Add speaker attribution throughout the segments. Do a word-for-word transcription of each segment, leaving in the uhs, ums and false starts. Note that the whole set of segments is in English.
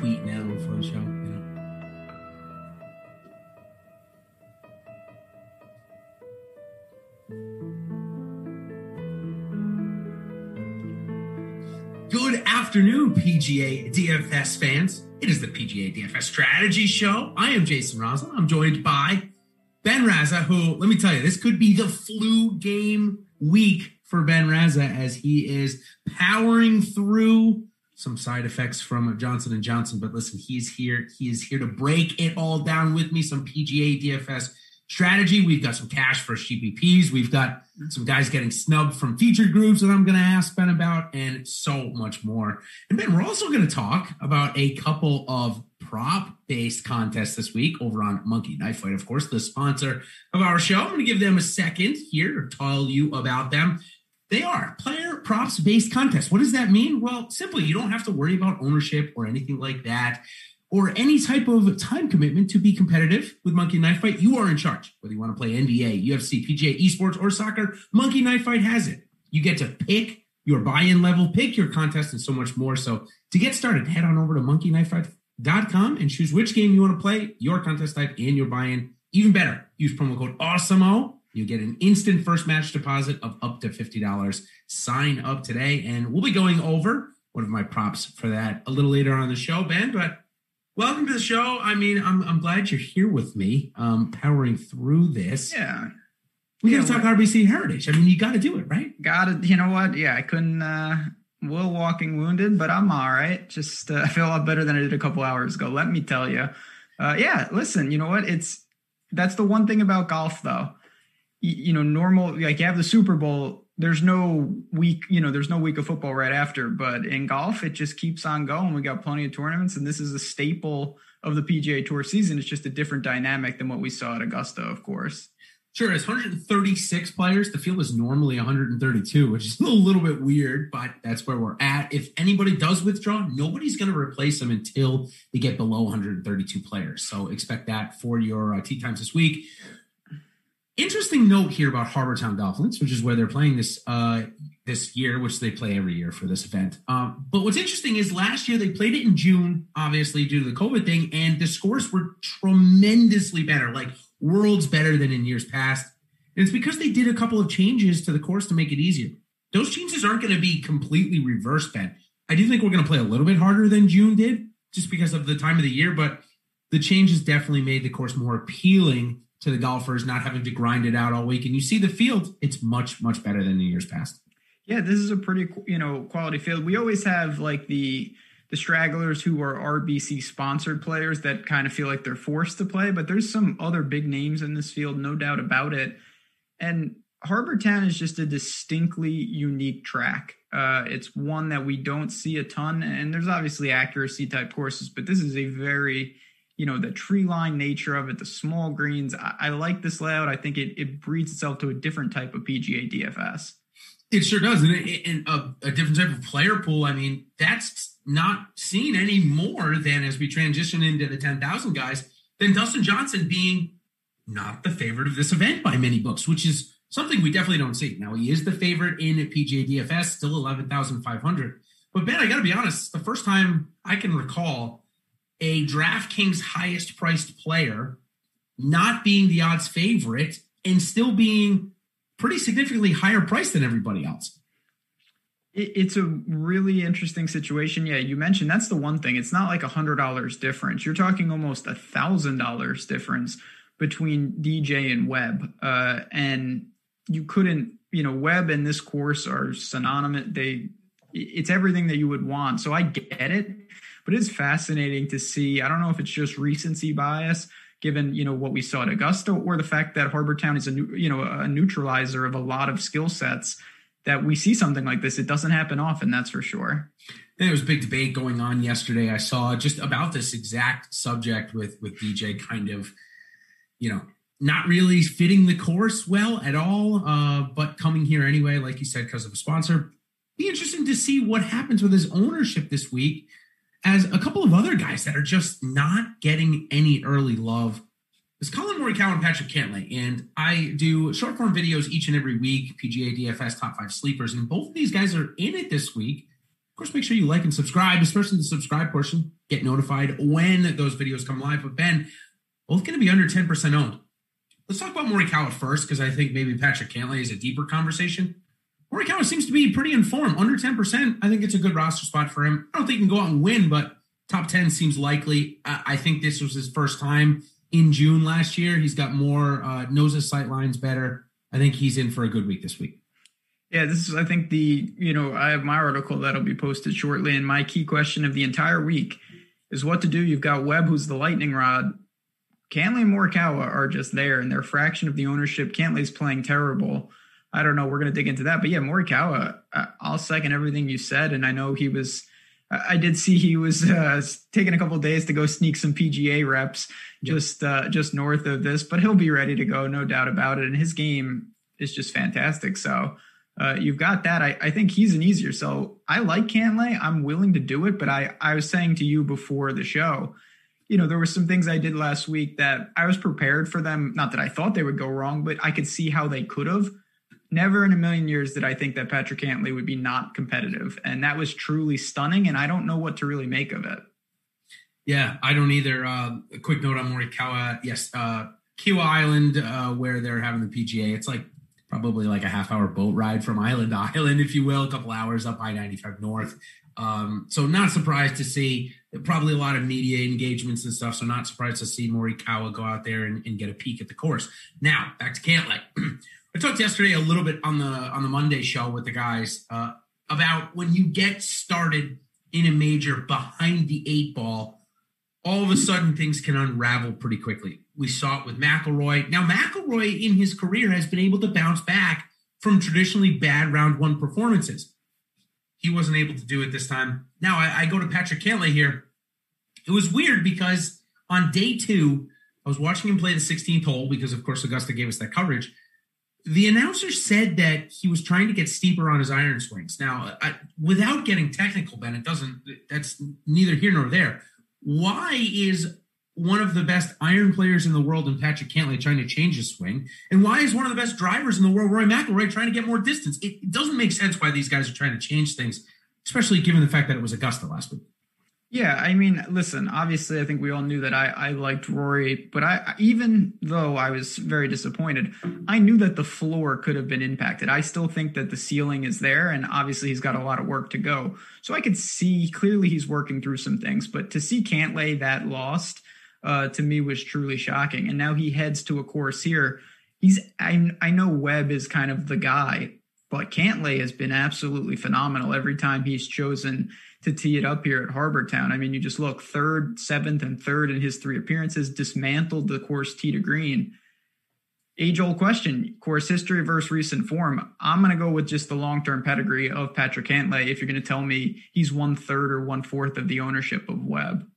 Speaker 1: tweeting at him before the show, you know. Good afternoon, P G A D F S fans. It is the P G A D F S Strategy Show. I am Jason Roslin. I'm joined by Ben Raza, who, let me tell you, this could be the flu game week for Ben Raza as he is powering through some side effects from Johnson and Johnson. But listen, he's here. He is here to break it all down with me. Some P G A D F S strategy. We've got some cash for G P Ps. We've got some guys getting snubbed from featured groups that I'm going to ask Ben about, and so much more. And Ben, we're also going to talk about a couple of prop-based contests this week over on Monkey Knife Fight, of course, the sponsor of our show. I'm going to give them a second here to tell you about them. They are player props-based contests. What does that mean? Well, simply, you don't have to worry about ownership or anything like that, or any type of time commitment to be competitive with Monkey Knife Fight. You are in charge. Whether you want to play N B A, U F C, P G A, esports, or soccer, Monkey Knife Fight has it. You get to pick your buy-in level, pick your contest, and so much more. So to get started, head on over to monkey knife fight dot com and choose which game you want to play, your contest type, and your buy-in. Even better, use promo code AWESOMO. You get an instant first match deposit of up to fifty dollars. Sign up today, and we'll be going over one of my props for that a little later on the show, Ben, but welcome to the show. I mean, I'm I'm glad you're here with me, um, powering through this.
Speaker 2: Yeah.
Speaker 1: We got to talk R B C Heritage. I mean, you got to do it, right?
Speaker 2: Got to, you know what? Yeah, I couldn't, uh, Will walking wounded, but I'm all right. Just, uh, I feel a lot better than I did a couple hours ago. Let me tell you. Uh, yeah, listen, you know what? It's, that's the one thing about golf, though. You, you know, normal, like you have the Super Bowl. There's no week, you know, there's no week of football right after, but in golf, it just keeps on going. We got plenty of tournaments, and this is a staple of the P G A Tour season. It's just a different dynamic than what we saw at Augusta, of course.
Speaker 1: Sure, it's one hundred thirty-six players. The field is normally one hundred thirty-two, which is a little bit weird, but that's where we're at. If anybody does withdraw, nobody's going to replace them until they get below one hundred thirty-two players. So expect that for your uh, tee times this week. Interesting note here about Harbour Town Golf Links, which is where they're playing this uh, this year, which they play every year for this event. Um, but what's interesting is last year they played it in June, obviously due to the COVID thing, and the scores were tremendously better, like worlds better than in years past. And it's because they did a couple of changes to the course to make it easier. Those changes aren't going to be completely reversed, Ben. I do think we're going to play a little bit harder than June did, just because of the time of the year, but the changes definitely made the course more appealing to the golfers, not having to grind it out all week. And you see the field, it's much, much better than the years past.
Speaker 2: Yeah, this is a pretty, you know, quality field. We always have like the the stragglers who are R B C sponsored players that kind of feel like they're forced to play, but there's some other big names in this field, no doubt about it. And Harbour Town is just a distinctly unique track. Uh, it's one that we don't see a ton, and there's obviously accuracy type courses, but this is a very, you know, the tree line nature of it, the small greens. I, I like this layout. I think it, it breeds itself to a different type of P G A D F S.
Speaker 1: It sure does. And, it, and a, a different type of player pool. I mean, that's not seen any more than as we transition into the ten thousand guys than Dustin Johnson being not the favorite of this event by many books, which is something we definitely don't see. Now, he is the favorite in P G A D F S, still eleven thousand five hundred. But Ben, I got to be honest, the first time I can recall a DraftKings highest priced player not being the odds favorite and still being pretty significantly higher priced than everybody else.
Speaker 2: It's a really interesting situation. Yeah, you mentioned that's the one thing. It's not like a hundred dollars difference. You're talking almost a thousand dollars difference between D J and Webb. Uh, and you couldn't, you know, Webb and this course are synonymous. They, it's everything that you would want. So I get it, but it's fascinating to see. I don't know if it's just recency bias, given, you know, what we saw at Augusta, or the fact that Harbour Town is a, you know, a neutralizer of a lot of skill sets, that we see something like this. It doesn't happen often, that's for sure.
Speaker 1: And there was a big debate going on yesterday. I saw just about this exact subject with, with D J kind of, you know, not really fitting the course well at all, uh, but coming here anyway, like you said, because of a sponsor. Be interesting to see what happens with his ownership this week, as a couple of other guys that are just not getting any early love. It's Colin Morikawa and Patrick Cantlay, and I do short form videos each and every week, P G A D F S Top five Sleepers, and both of these guys are in it this week. Of course, make sure you like and subscribe, especially the subscribe portion. Get notified when those videos come live. But Ben, both going to be under ten percent owned. Let's talk about Morikawa first, because I think maybe Patrick Cantlay is a deeper conversation. Morikawa seems to be pretty in form, under ten percent. I think it's a good roster spot for him. I don't think he can go out and win, but top ten seems likely. I think this was his first time in June last year. He's got more, uh, knows his sight lines better. I think he's in for a good week this week.
Speaker 2: Yeah, this is, I think, the, you know, I have my article that'll be posted shortly. And my key question of the entire week is what to do. You've got Webb, who's the lightning rod. Cantlay and Morikawa are just there, and they're a fraction of the ownership. Cantlay's playing terrible. I don't know. We're going to dig into that. But yeah, Morikawa, I'll second everything you said. And I know he was, I did see he was uh, taking a couple of days to go sneak some P G A reps yep. just uh, just north of this, but he'll be ready to go, no doubt about it. And his game is just fantastic. So uh, you've got that. I, I think he's an easier. So I like Cantlay. I'm willing to do it. But I, I was saying to you before the show, you know, there were some things I did last week that I was prepared for them. Not that I thought they would go wrong, but I could see how they could have. Never in a million years did I think that Patrick Cantlay would be not competitive. And that was truly stunning. And I don't know what to really make of it.
Speaker 1: Yeah, I don't either. Uh, a quick note on Morikawa. Yes, uh, Kiawah Island, uh, where they're having the P G A. It's like probably like a half hour boat ride from island to island, if you will, a couple hours up I ninety-five North. Um, so not surprised to see probably a lot of media engagements and stuff. So not surprised to see Morikawa go out there and, and get a peek at the course. Now back to Cantlay. I talked yesterday a little bit on the on the Monday show with the guys uh, about when you get started in a major behind the eight ball, all of a sudden things can unravel pretty quickly. We saw it with McIlroy. Now McIlroy in his career has been able to bounce back from traditionally bad round one performances. He wasn't able to do it this time. Now I, I go to Patrick Cantlay here. It was weird because on day two, I was watching him play the sixteenth hole because of course Augusta gave us that coverage. The announcer said that he was trying to get steeper on his iron swings. Now, I, without getting technical, Ben, it doesn't, that's neither here nor there. Why is one of the best iron players in the world in Patrick Cantlay trying to change his swing? And why is one of the best drivers in the world, Roy McIlroy, trying to get more distance? It, it doesn't make sense why these guys are trying to change things, especially given the fact that it was Augusta last week.
Speaker 2: Yeah, I mean, listen, obviously, I think we all knew that I, I liked Rory, but I even though I was very disappointed, I knew that the floor could have been impacted. I still think that the ceiling is there, and obviously he's got a lot of work to go. So I could see, clearly he's working through some things, but to see Cantlay that lost, uh, to me was truly shocking. And now he heads to a course here. He's, I, I know Webb is kind of the guy, but Cantlay has been absolutely phenomenal every time he's chosen to tee it up here at Harbour Town. I mean, you just look third, seventh, and third in his three appearances, dismantled the course tee to green. Age-old question, course history versus recent form. I'm going to go with just the long-term pedigree of Patrick Cantlay if you're going to tell me he's one-third or one-fourth of the ownership of Webb.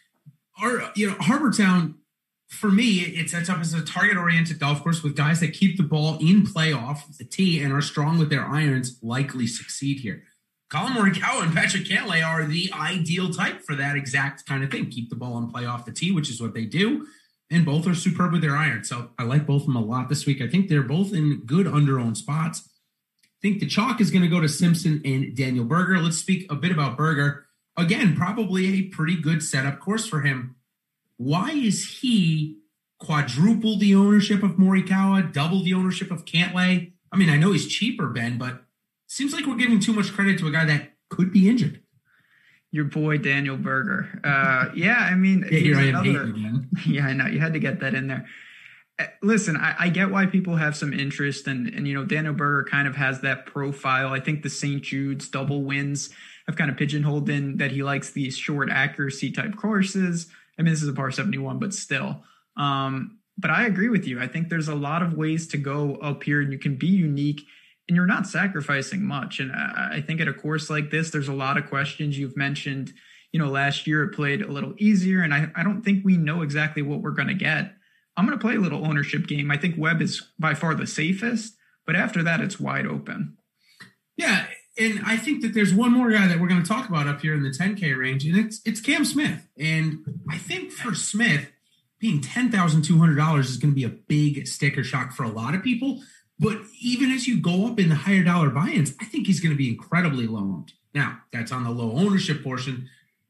Speaker 1: Our, you know, Harbour Town, for me, it sets up as a target-oriented golf course with guys that keep the ball in play off the tee and are strong with their irons, likely succeed here. Collin Morikawa and Patrick Cantlay are the ideal type for that exact kind of thing. Keep the ball in play off the tee, which is what they do. And both are superb with their irons. So I like both of them a lot this week. I think they're both in good under-owned spots. I think the chalk is going to go to Simpson and Daniel Berger. Let's speak a bit about Berger. Again, probably a pretty good setup course for him. Why is he quadruple the ownership of Morikawa, double the ownership of Cantlay? I mean, I know he's cheaper, Ben, but seems like we're giving too much credit to a guy that could be injured.
Speaker 2: Your boy, Daniel Berger. Uh, yeah, I mean,
Speaker 1: yeah, here I am
Speaker 2: another,
Speaker 1: again.
Speaker 2: Yeah, I know. You had to get that in there. Uh, listen, I, I get why people have some interest. And, and, you know, Daniel Berger kind of has that profile. I think the Saint Jude's double wins have kind of pigeonholed in that he likes these short accuracy type courses. I mean, this is a par seventy-one, but still. Um, but I agree with you. I think there's a lot of ways to go up here, and you can be unique. And you're not sacrificing much. And I think at a course like this, there's a lot of questions. You've mentioned, you know, last year it played a little easier. And I, I don't think we know exactly what we're going to get. I'm going to play a little ownership game. I think Webb is by far the safest. But after that, it's wide open.
Speaker 1: Yeah. And I think that there's one more guy that we're going to talk about up here in the ten K range. And it's it's Cam Smith. And I think for Smith, being ten thousand two hundred dollars is going to be a big sticker shock for a lot of people. But even as you go up in the higher dollar buy-ins, I think he's going to be incredibly low owned. Now, that's on the low ownership portion.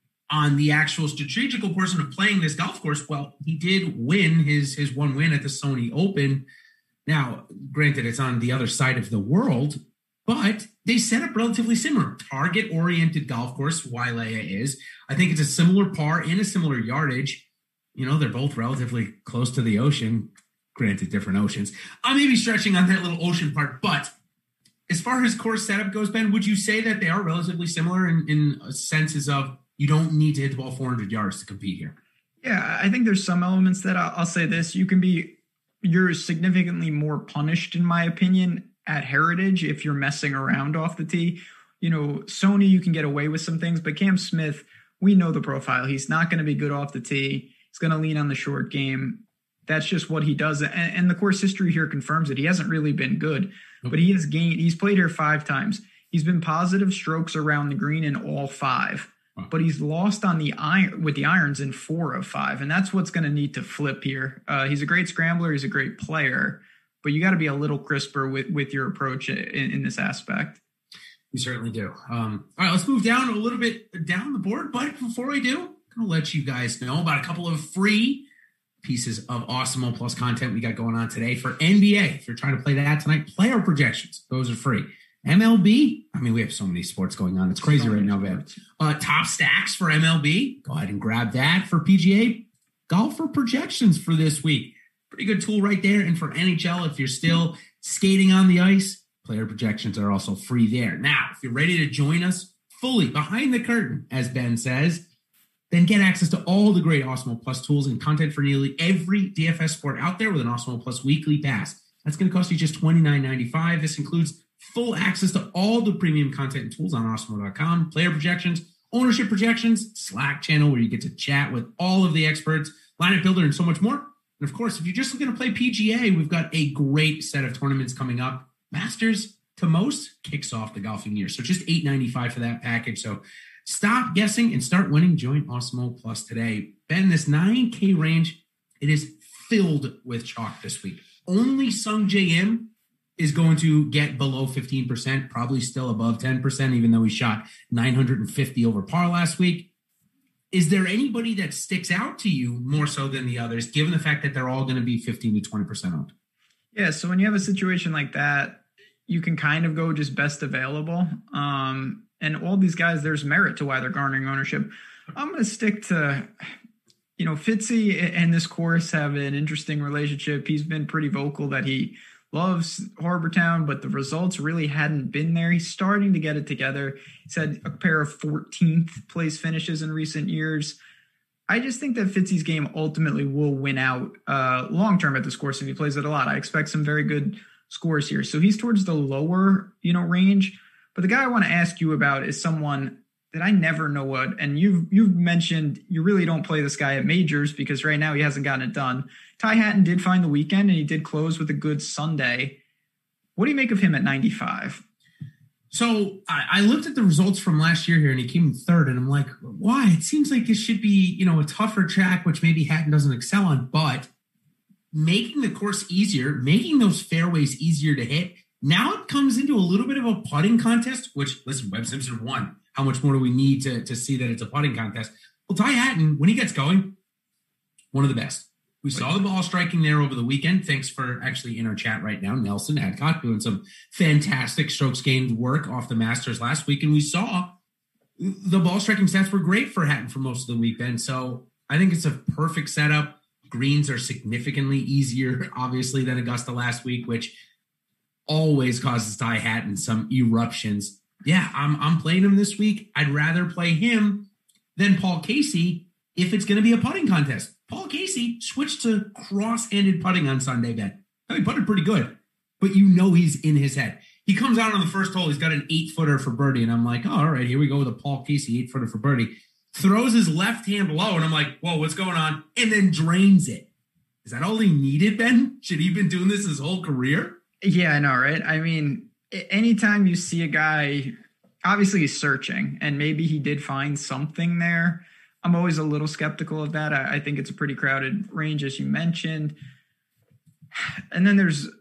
Speaker 1: On the actual strategical portion of playing this golf course, well, he did win his, his one win at the Sony Open. Now, granted, it's on the other side of the world, but they set up relatively similar. Target-oriented golf course, Wailea is. I think it's a similar par and a similar yardage. You know, they're both relatively close to the ocean. Granted, different oceans. I may be stretching on that little ocean part, but as far as course setup goes, Ben, would you say that they are relatively similar in, in senses of you don't need to hit the ball four hundred yards to compete here?
Speaker 2: Yeah, I think there's some elements that I'll, I'll say this. You can be, you're significantly more punished, in my opinion, at Heritage if you're messing around off the tee. You know, Sony, you can get away with some things, but Cam Smith, we know the profile. He's not going to be good off the tee. He's going to lean on the short game. That's just what he does. And, and the course history here confirms it. He hasn't really been good, but he has gained. He's played here five times. He's been positive strokes around the green in all five, wow. But he's lost on the iron with the irons in four of five. And that's what's going to need to flip here. Uh, he's a great scrambler. He's a great player, but you got to be a little crisper with, with your approach in, in this aspect.
Speaker 1: We certainly do. Um, all right, let's move down a little bit down the board. But before I do, I'm going to let you guys know about a couple of free pieces of Awesemo Plus content we got going on today for N B A. If you're trying to play that tonight, player projections. Those are free. M L B, I mean, we have so many sports going on. It's crazy right now, man. Uh, top stacks for M L B. Go ahead and grab that. For P G A, golfer projections for this week. Pretty good tool right there. And for N H L, if you're still skating on the ice, player projections are also free there. Now, if you're ready to join us fully behind the curtain, as Ben says, then get access to all the great Awesemo Plus tools and content for nearly every D F S sport out there with an Awesemo Plus weekly pass. That's going to cost you just twenty-nine ninety-five. This includes full access to all the premium content and tools on awesemo dot com, player projections, ownership projections, Slack channel where you get to chat with all of the experts, lineup builder, and so much more. And of course, if you're just looking to play P G A, we've got a great set of tournaments coming up. Masters to most kicks off the golfing year. So just eight ninety-five for that package. So stop guessing and start winning. Join Awesemo Plus today. Ben, this nine K range, it is filled with chalk this week. Only Sung J M is going to get below fifteen percent, probably still above ten percent, even though he shot nine hundred fifty over par last week. Is there anybody that sticks out to you more so than the others, given the fact that they're all going to be fifteen to twenty percent owned?
Speaker 2: Yeah, so when you have a situation like that, you can kind of go just best available. Um, and all these guys, there's merit to why they're garnering ownership. I'm going to stick to, you know, Fitzy and this course have an interesting relationship. He's been pretty vocal that he loves Harbor Town, but the results really hadn't been there. He's starting to get it together. He's had a pair of fourteenth place finishes in recent years. I just think that Fitzy's game ultimately will win out uh, long-term at this course if he plays it a lot. I expect some very good scores here. So he's towards the lower, you know, range. But the guy I want to ask you about is someone that I never know what, and you've you've mentioned you really don't play this guy at majors because right now he hasn't gotten it done. Ty Hatton did find the weekend, and he did close with a good Sunday. What do you make of him at ninety-five?
Speaker 1: So I, I looked at the results from last year here, and he came in third, and I'm like, why? It seems like this should be, you know, a tougher track, which maybe Hatton doesn't excel on, but making the course easier, making those fairways easier to hit. Now it comes into a little bit of a putting contest, which, listen, Webb Simpson won. How much more do we need to, to see that it's a putting contest? Well, Ty Hatton, when he gets going, one of the best. We saw the ball striking there over the weekend. Thanks for actually in our chat right now, Nelson Adcock doing some fantastic strokes gained work off the Masters last week. And we saw the ball striking stats were great for Hatton for most of the weekend. So I think it's a perfect setup. Greens are significantly easier, obviously, than Augusta last week, which always causes Ty Hatton some eruptions. Yeah, I'm I'm playing him this week. I'd rather play him than Paul Casey if it's going to be a putting contest. Paul Casey switched to cross-handed putting on Sunday, Ben. He putted pretty good, but you know he's in his head. He comes out on the first hole. He's got an eight-footer for birdie, and I'm like, oh, all right, here we go with a Paul Casey eight-footer for birdie. Throws his left hand low, and I'm like, whoa, what's going on? And then drains it. Is that all he needed, Ben? Should he have been doing this his whole career?
Speaker 2: Yeah, I know, right? I mean, anytime you see a guy, obviously he's searching, and maybe he did find something there. I'm always a little skeptical of that. I, I think it's a pretty crowded range, as you mentioned. And then there's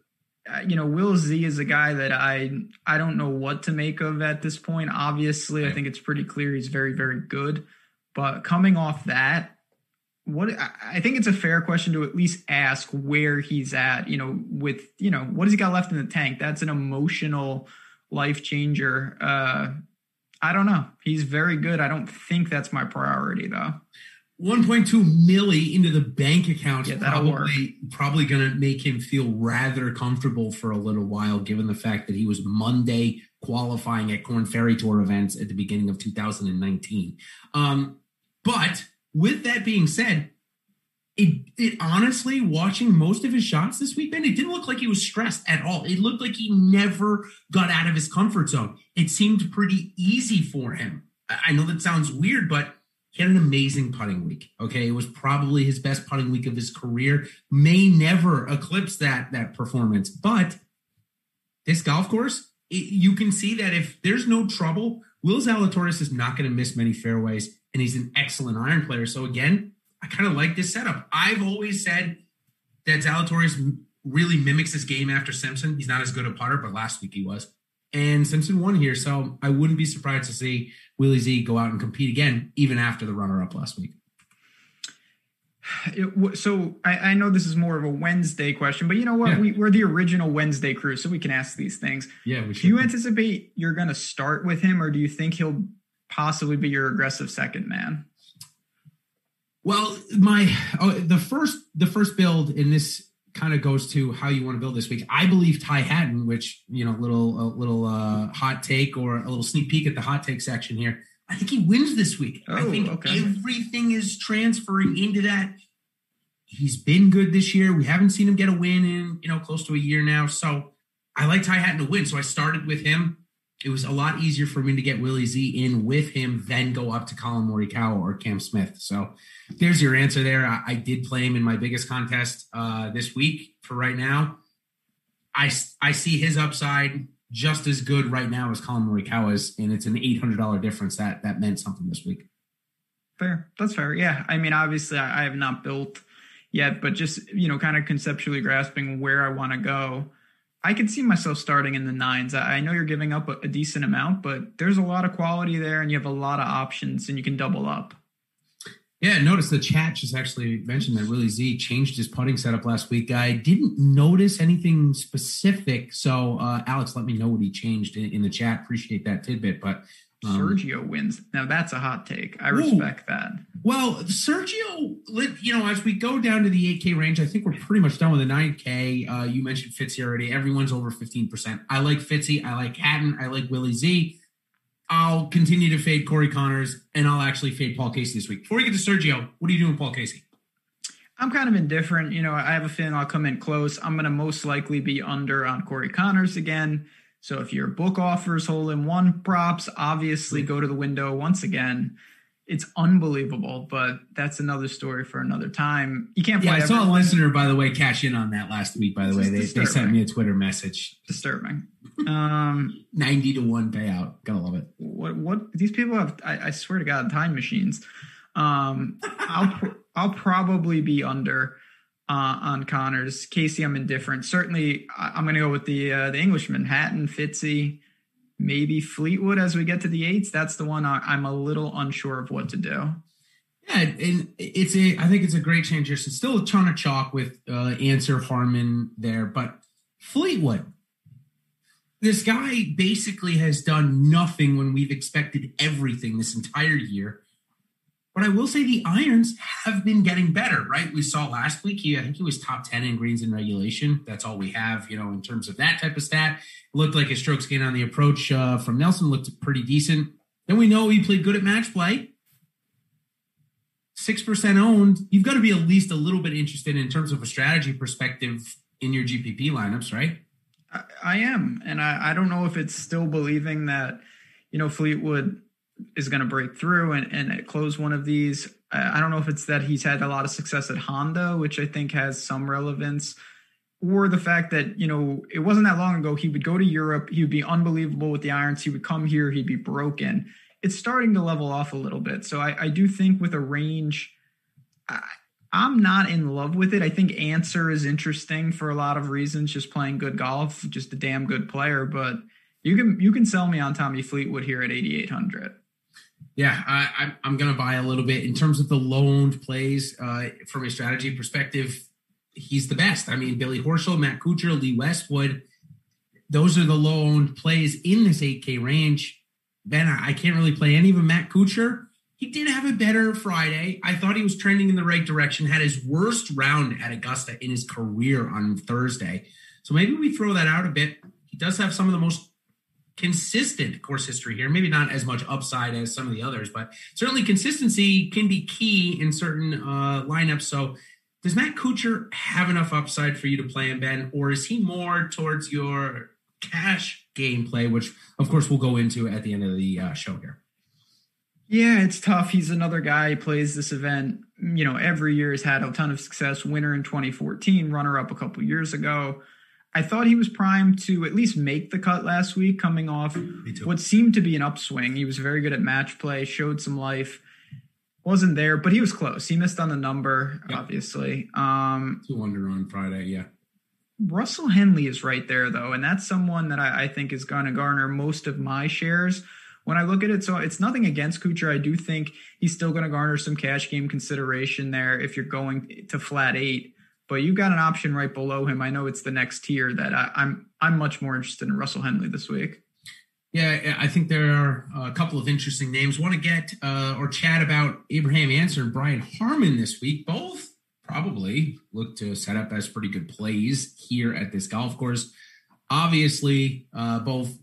Speaker 2: uh, you know, Will Z is a guy that I I don't know what to make of at this point. Obviously, I think it's pretty clear he's very, very good. But coming off that, what I think it's a fair question to at least ask where he's at, you know, with, you know, what has he got left in the tank? That's an emotional life changer. Uh, I don't know. He's very good. I don't think that's my priority, though.
Speaker 1: one point two milli into the bank account
Speaker 2: yeah, that'll
Speaker 1: probably,
Speaker 2: work.
Speaker 1: probably going to make him feel rather comfortable for a little while, given the fact that he was Monday qualifying at Corn Ferry Tour events at the beginning of two thousand nineteen. Um, but with that being said, It, it honestly, watching most of his shots this weekend, it didn't look like he was stressed at all. It looked like he never got out of his comfort zone. It seemed pretty easy for him. I know that sounds weird, but he had an amazing putting week. Okay, it was probably his best putting week of his career. May never eclipse that that performance, but this golf course, it, you can see that if there's no trouble, Will Zalatoris is not going to miss many fairways, and he's an excellent iron player. So again, I kind of like this setup. I've always said that Zalatoris really mimics his game after Simpson. He's not as good a putter, but last week he was. And Simpson won here, so I wouldn't be surprised to see Willie Z go out and compete again, even after the runner-up last week.
Speaker 2: It, so I, I know this is more of a Wednesday question, but you know what?
Speaker 1: Yeah.
Speaker 2: We, we're the original Wednesday crew, so we can ask these things.
Speaker 1: Yeah, we should.
Speaker 2: Do you anticipate you're going to start with him, or do you think he'll possibly be your aggressive second man?
Speaker 1: Well, my oh, the first the first build in this kind of goes to how you want to build this week. I believe Ty Hatton, which, you know, little a little uh, hot take or a little sneak peek at the hot take section here. I think he wins this week.
Speaker 2: Oh,
Speaker 1: I think
Speaker 2: okay.
Speaker 1: everything is transferring into that. He's been good this year. We haven't seen him get a win in, you know, close to a year now. So I like Ty Hatton to win. So I started with him. It was a lot easier for me to get Willie Z in with him than go up to Colin Morikawa or Cam Smith. So there's your answer there. I, I did play him in my biggest contest uh, this week for right now. I, I see his upside just as good right now as Colin Morikawa's, and it's an eight hundred dollars difference. That that meant something this week.
Speaker 2: Fair. That's fair. Yeah. I mean, obviously I, I have not built yet, but just, you know, kind of conceptually grasping where I want to go. I could see myself starting in the nines. I know you're giving up a, a decent amount, but there's a lot of quality there and you have a lot of options and you can double up.
Speaker 1: Yeah, notice the chat just actually mentioned that Willie Z changed his putting setup last week. I didn't notice anything specific. So, uh, Alex, let me know what he changed in, in the chat. Appreciate that tidbit. But
Speaker 2: um, Sergio wins. Now, that's a hot take. I respect ooh, that.
Speaker 1: Well, Sergio, you know, as we go down to the eight K range, I think we're pretty much done with the nine K. Uh, you mentioned Fitzy already. Everyone's over fifteen percent. I like Fitzy. I like Hatton. I like Willie Z. I'll continue to fade Corey Connors, and I'll actually fade Paul Casey this week. Before we get to Sergio, what are you doing with Paul Casey?
Speaker 2: I'm kind of indifferent. You know, I have a feeling I'll come in close. I'm going to most likely be under on Corey Connors again. So if your book offers hole-in-one props, obviously go to the window once again. It's unbelievable, but that's another story for another time. You can't
Speaker 1: play. Yeah, I saw
Speaker 2: everyone.
Speaker 1: a listener, by the way, cash in on that last week, by the way. They, they sent me a Twitter message.
Speaker 2: Disturbing. Um,
Speaker 1: ninety to one payout. Gotta love it.
Speaker 2: What, what, these people have, I, I swear to God, time machines. Um, I'll, I'll probably be under uh, on Connors. Casey, I'm indifferent. Certainly, I, I'm going to go with the, uh, the Englishman, Hatton, Fitzy. Maybe Fleetwood as we get to the eights. That's the one I'm a little unsure of what to do.
Speaker 1: Yeah, and it's a. I think it's a great change here. So still a ton of chalk with uh, Answer Harmon there, but Fleetwood. This guy basically has done nothing when we've expected everything this entire year. But I will say the irons have been getting better, right? We saw last week, he, I think he was top ten in greens in regulation. That's all we have, you know, in terms of that type of stat. It looked like his strokes gain on the approach uh, from Nelson looked pretty decent. Then we know he played good at match play. six percent owned. You've got to be at least a little bit interested in terms of a strategy perspective in your G P P lineups, right?
Speaker 2: I, I am. And I, I don't know if it's still believing that, you know, Fleetwood is going to break through and, and close one of these. I don't know if it's that he's had a lot of success at Honda, which I think has some relevance, or the fact that, you know, it wasn't that long ago. He would go to Europe. He would be unbelievable with the irons. He would come here. He'd be broken. It's starting to level off a little bit. So I, I do think with a range, I, I'm not in love with it. I think Answer is interesting for a lot of reasons, just playing good golf, just a damn good player. But you can you can sell me on Tommy Fleetwood here at eighty-eight hundred.
Speaker 1: Yeah, I, I'm going to buy a little bit. In terms of the loaned plays, uh, from a strategy perspective, he's the best. I mean, Billy Horschel, Matt Kuchar, Lee Westwood, those are the loaned plays in this eight K range. Ben, I can't really play any of them. Matt Kuchar, he did have a better Friday. I thought he was trending in the right direction, had his worst round at Augusta in his career on Thursday. So maybe we throw that out a bit. He does have some of the most consistent course history here. Maybe not as much upside as some of the others, but certainly consistency can be key in certain uh, lineups. So does Matt Kuchar have enough upside for you to play him, Ben, or is he more towards your cash gameplay, which of course we'll go into at the end of the uh, show here?
Speaker 2: Yeah, it's tough. He's another guy who plays this event, you know, every year, has had a ton of success. Winner in twenty fourteen, runner up a couple years ago. I thought he was primed to at least make the cut last week, coming off what seemed to be an upswing. He was very good at match play, showed some life. Wasn't there, but he was close. He missed on the number, yep. obviously. Um,
Speaker 1: Two under on Friday, yeah.
Speaker 2: Russell Henley is right there, though, and that's someone that I, I think is going to garner most of my shares when I look at it. So it's nothing against Kuchar. I do think he's still going to garner some cash game consideration there if you're going to flat eight. But you've got an option right below him. I know it's the next tier that I, I'm I'm much more interested in Russell Henley this week.
Speaker 1: Yeah, I think there are a couple of interesting names. Want to get uh, or chat about Abraham Ancer and Brian Harman this week. Both probably look to set up as pretty good plays here at this golf course. Obviously, uh, both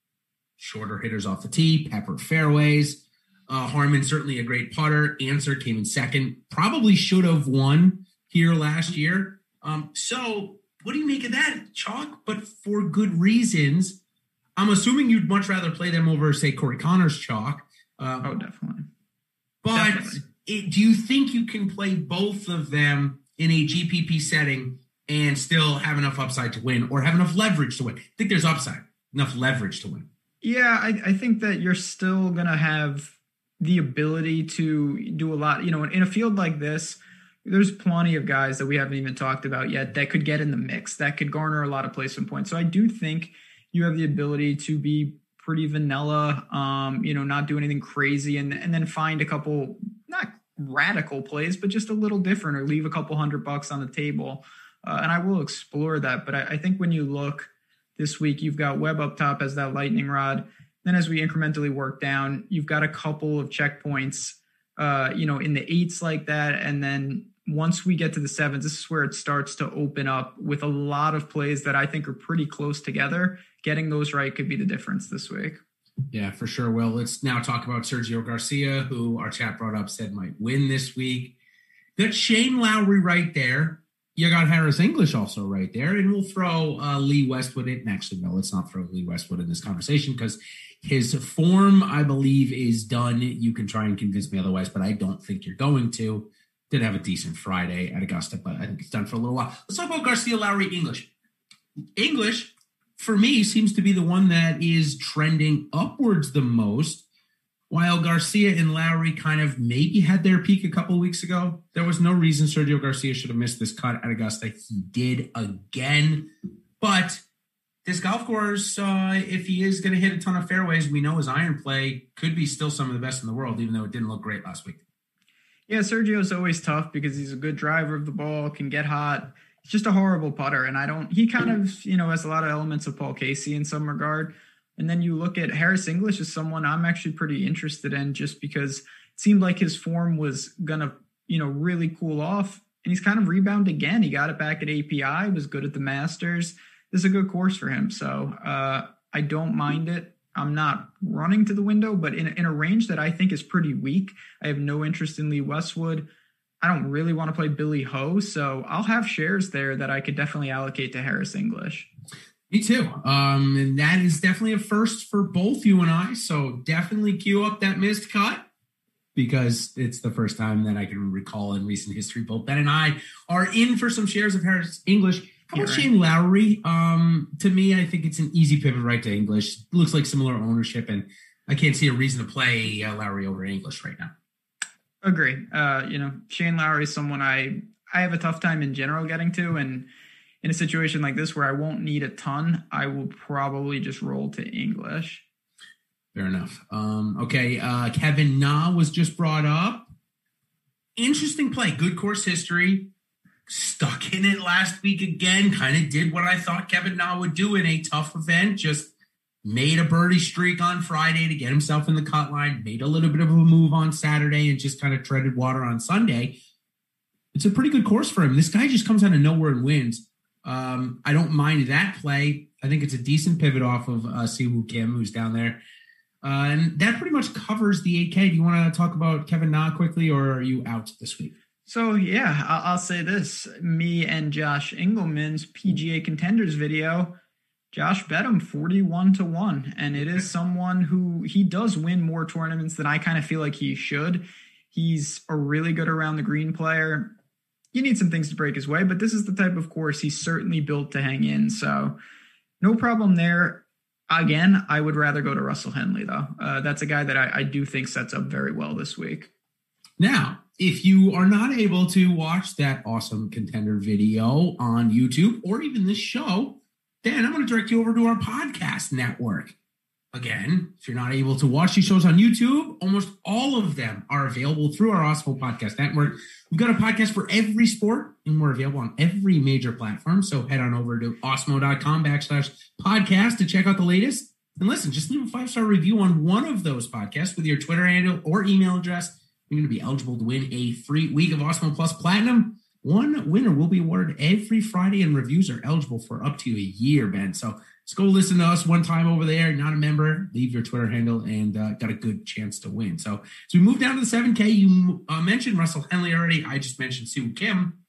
Speaker 1: shorter hitters off the tee, pepper fairways. Uh, Harman certainly a great putter. Ancer came in second. Probably should have won here last year. Um, so what do you make of that, Chalk? But for good reasons. I'm assuming you'd much rather play them over, say, Corey Connors, Chalk.
Speaker 2: Uh, oh, definitely.
Speaker 1: But
Speaker 2: definitely.
Speaker 1: It, do you think you can play both of them in a G P P setting and still have enough upside to win, or have enough leverage to win? I think there's upside, enough leverage to win.
Speaker 2: Yeah, I, I think that you're still going to have the ability to do a lot. You know, in a field like this, there's plenty of guys that we haven't even talked about yet that could get in the mix, that could garner a lot of placement points. So I do think you have the ability to be pretty vanilla, um, you know, not do anything crazy, and, and then find a couple, not radical plays, but just a little different, or leave a couple hundred bucks on the table. Uh, and I will explore that. But I, I think when you look this week, you've got Webb up top as that lightning rod. Then as we incrementally work down, you've got a couple of checkpoints, uh, you know, in the eights like that. And then once we get to the sevens, this is where it starts to open up with a lot of plays that I think are pretty close together. Getting those right could be the difference this week.
Speaker 1: Yeah, for sure. Well, let's now talk about Sergio Garcia, who our chat brought up, said might win this week. Got Shane Lowry right there. You got Harris English also right there. And we'll throw uh, Lee Westwood in. Actually, no, let's not throw Lee Westwood in this conversation because his form, I believe, is done. You can try and convince me otherwise, but I don't think you're going to. Did have a decent Friday at Augusta, but I think it's done for a little while. Let's talk about Garcia, Lowry, English. English, for me, seems to be the one that is trending upwards the most, while Garcia and Lowry kind of maybe had their peak a couple of weeks ago. There was no reason Sergio Garcia should have missed this cut at Augusta. He did again. But this golf course, uh, if he is going to hit a ton of fairways, we know his iron play could be still some of the best in the world, even though it didn't look great last week.
Speaker 2: Yeah, Sergio's always tough because he's a good driver of the ball, can get hot. He's just a horrible putter. And I don't, he kind of, you know, has a lot of elements of Paul Casey in some regard. And then you look at Harris English as someone I'm actually pretty interested in just because it seemed like his form was going to, you know, really cool off. And he's kind of rebounded again. He got it back at A P I, was good at the Masters. This is a good course for him. So uh, I don't mind it. I'm not running to the window, but in, in a range that I think is pretty weak. I have no interest in Lee Westwood. I don't really want to play Billy Ho, so I'll have shares there that I could definitely allocate to Harris English.
Speaker 1: Me too. Um, and that is definitely a first for both you and I, so definitely queue up that missed cut because it's the first time that I can recall in recent history. Both Ben and I are in for some shares of Harris English. How about Shane Lowry? Um, to me, I think it's an easy pivot right to English. Looks like similar ownership, and I can't see a reason to play uh, Lowry over English right now.
Speaker 2: Agree. Uh, you know, Shane Lowry is someone I I have a tough time in general getting to, and in a situation like this where I won't need a ton, I will probably just roll to English.
Speaker 1: Fair enough. Um, okay, uh, Kevin Na was just brought up. Interesting play, good course history. Stuck in it last week again. Kind of did what I thought Kevin Na would do in a tough event. Just made a birdie streak on Friday to get himself in the cut line. Made a little bit of a move on Saturday and just kind of treaded water on Sunday. It's a pretty good course for him. This guy just comes out of nowhere and wins. Um, I don't mind that play. I think it's a decent pivot off of uh, Siwoo Kim, who's down there. Uh, and that pretty much covers the eight K. Do you want to talk about Kevin Na quickly, or are you out this week?
Speaker 2: So, yeah, I'll say this. Me and Josh Engelman's P G A Contenders video, Josh bet him forty-one to one. And it is someone who, he does win more tournaments than I kind of feel like he should. He's a really good around the green player. You need some things to break his way, but this is the type of course he's certainly built to hang in. So no problem there. Again, I would rather go to Russell Henley, though. Uh, that's a guy that I, I do think sets up very well this week.
Speaker 1: Now, if you are not able to watch that awesome contender video on YouTube or even this show, then I'm going to direct you over to our podcast network. Again, if you're not able to watch these shows on YouTube, almost all of them are available through our Awesemo Podcast Network. We've got a podcast for every sport, and we're available on every major platform. So head on over to awesemo.com backslash podcast to check out the latest. And listen, just leave a five-star review on one of those podcasts with your Twitter handle or email address. You're going to be eligible to win a free week of Awesemo Plus Platinum. One winner will be awarded every Friday, and reviews are eligible for up to a year, Ben. So let's go listen to us one time over there. Not a member, leave your Twitter handle, and uh, got a good chance to win. So as we move down to the seven K, you uh, mentioned Russell Henley already. I just mentioned Siwoo Kim.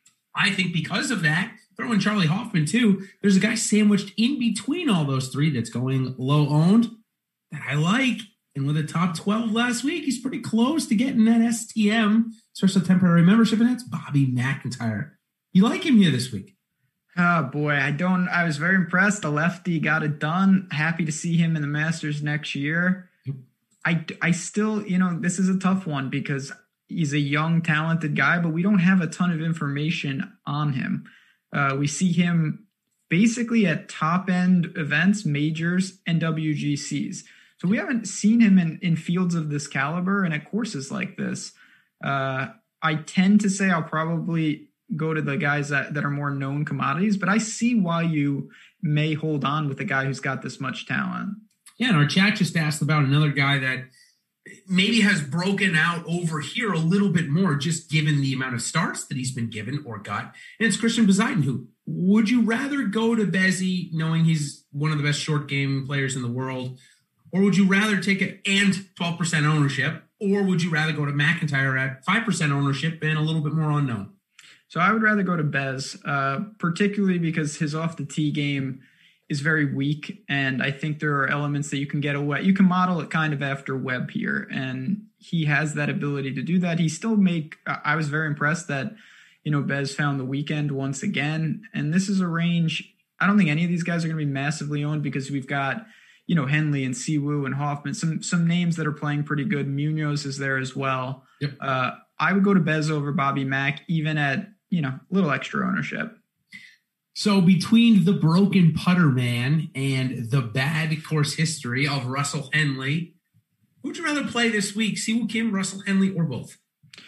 Speaker 1: I think because of that, throw in Charlie Hoffman too. There's a guy sandwiched in between all those three that's going low owned that I like. And with a top twelve last week, he's pretty close to getting that S T M, special temporary membership, and that's Bobby McIntyre. You like him here this week?
Speaker 2: Oh, boy, I don't. I was very impressed. The lefty got it done. Happy to see him in the Masters next year. I, I still, you know, this is a tough one because he's a young, talented guy, but we don't have a ton of information on him. Uh, we see him basically at top-end events, majors, and W G Cs. So we haven't seen him in, in fields of this caliber and at courses like this. Uh, I tend to say I'll probably go to the guys that, that are more known commodities, but I see why you may hold on with a guy who's got this much talent.
Speaker 1: Yeah, and our chat just asked about another guy that maybe has broken out over here a little bit more, just given the amount of starts that he's been given or got. And it's Christian Bezaiden, who would you rather go to Bezzy knowing he's one of the best short game players in the world, or would you rather take it and twelve percent ownership, or would you rather go to McIntyre at five percent ownership and a little bit more unknown?
Speaker 2: So I would rather go to Bez, uh, particularly because his off the tee game is very weak. And I think there are elements that you can get away. You can model it kind of after Webb here. And he has that ability to do that. He still make, I was very impressed that, you know, Bez found the weekend once again. And this is a range. I don't think any of these guys are going to be massively owned because we've got, you know, Henley and Siwoo and Hoffman, some, some names that are playing pretty good. Munoz is there as well.
Speaker 1: Yep.
Speaker 2: Uh, I would go to Bez over Bobby Mack, even at, you know, a little extra ownership.
Speaker 1: So between the broken putter man and the bad course history of Russell Henley, who would you rather play this week? Siwoo Kim, Russell Henley, or both?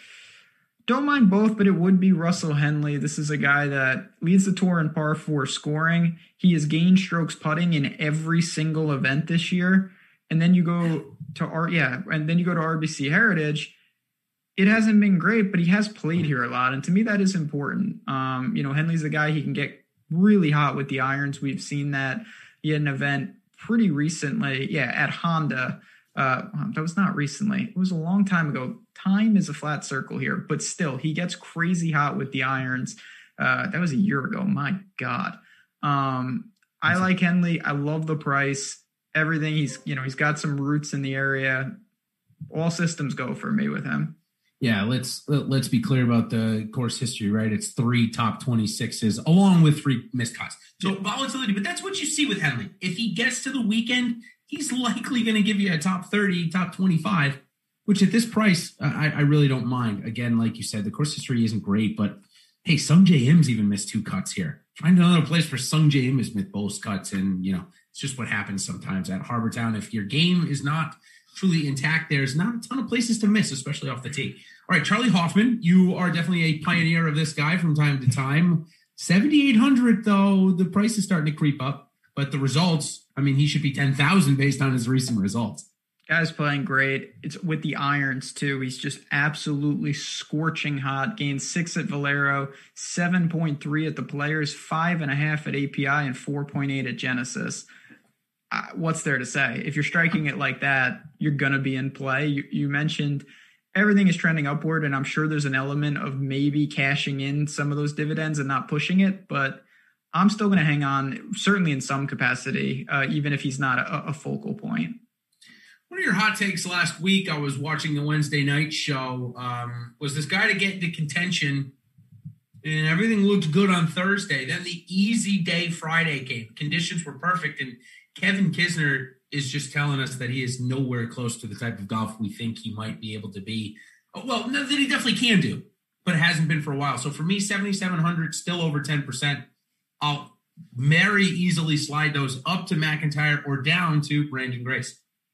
Speaker 2: Don't mind both, but it would be Russell Henley. This is a guy that leads the tour in par four scoring. He has gained strokes putting in every single event this year. And then you go to R, yeah, and then you go to R B C Heritage. It hasn't been great, but he has played here a lot. And to me, that is important. Um, you know, Henley's the guy, he can get really hot with the irons. We've seen that. He had an event pretty recently, yeah, at Honda. Uh, that was not recently. It was a long time ago. Time is a flat circle here, but still, he gets crazy hot with the irons. Uh, that was a year ago. My God. Um, I like Henley. I love the price. Everything. He's, you know, he's got some roots in the area. All systems go for me with him.
Speaker 1: Yeah, let's let's be clear about the course history, right? It's three top twenty-sixes along with three missed cuts. So yeah. Volatility, but that's what you see with Henley. If he gets to the weekend, he's likely going to give you a top thirty, top twenty-five which at this price, I, I really don't mind. Again, like you said, the course history isn't great, but hey, Sung Jae Im's even missed two cuts here. Find another place for Sung Jae Im has missed both cuts, and you know it's just what happens sometimes at Harbour Town. If your game is not truly intact, there's not a ton of places to miss, especially off the tee. All right, Charlie Hoffman, you are definitely a pioneer of this guy from time to time. seventy-eight hundred though, the price is starting to creep up, but the results, I mean, he should be ten thousand based on his recent results.
Speaker 2: Guy's playing great. It's with the irons too. He's just absolutely scorching hot. Gained six at Valero, seven point three at the Players, five and a half at A P I, and four point eight at Genesis. Uh, what's there to say? If you're striking it like that, you're going to be in play. You, you mentioned everything is trending upward, and I'm sure there's an element of maybe cashing in some of those dividends and not pushing it, but I'm still going to hang on, certainly in some capacity, uh, even if he's not a, a focal point.
Speaker 1: One of your hot takes last week, I was watching the Wednesday night show, um, was this guy to get into contention, and everything looked good on Thursday. Then the easy day Friday came. Conditions were perfect, and Kevin Kisner is just telling us that he is nowhere close to the type of golf we think he might be able to be. Well, no, that he definitely can do, but it hasn't been for a while. So for me, seventy-seven hundred, still over ten percent. I'll very easily slide those up to McIntyre or down to Brandon Grace.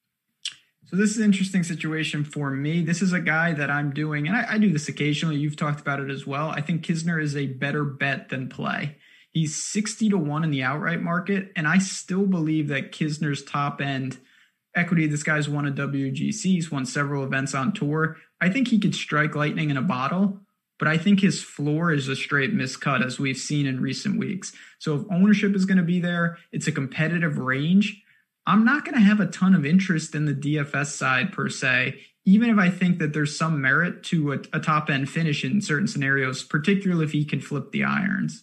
Speaker 2: So this is an interesting situation for me. This is a guy that I'm doing, and I, I do this occasionally. You've talked about it as well. I think Kisner is a better bet than play. He's sixty to one in the outright market, and I still believe that Kisner's top end equity, this guy's won a W G C, he's won several events on tour. I think he could strike lightning in a bottle, but I think his floor is a straight miscut, as we've seen in recent weeks. So if ownership is going to be there, it's a competitive range. I'm not going to have a ton of interest in the D F S side per se, even if I think that there's some merit to a, a top-end finish in certain scenarios, particularly if he can flip the irons.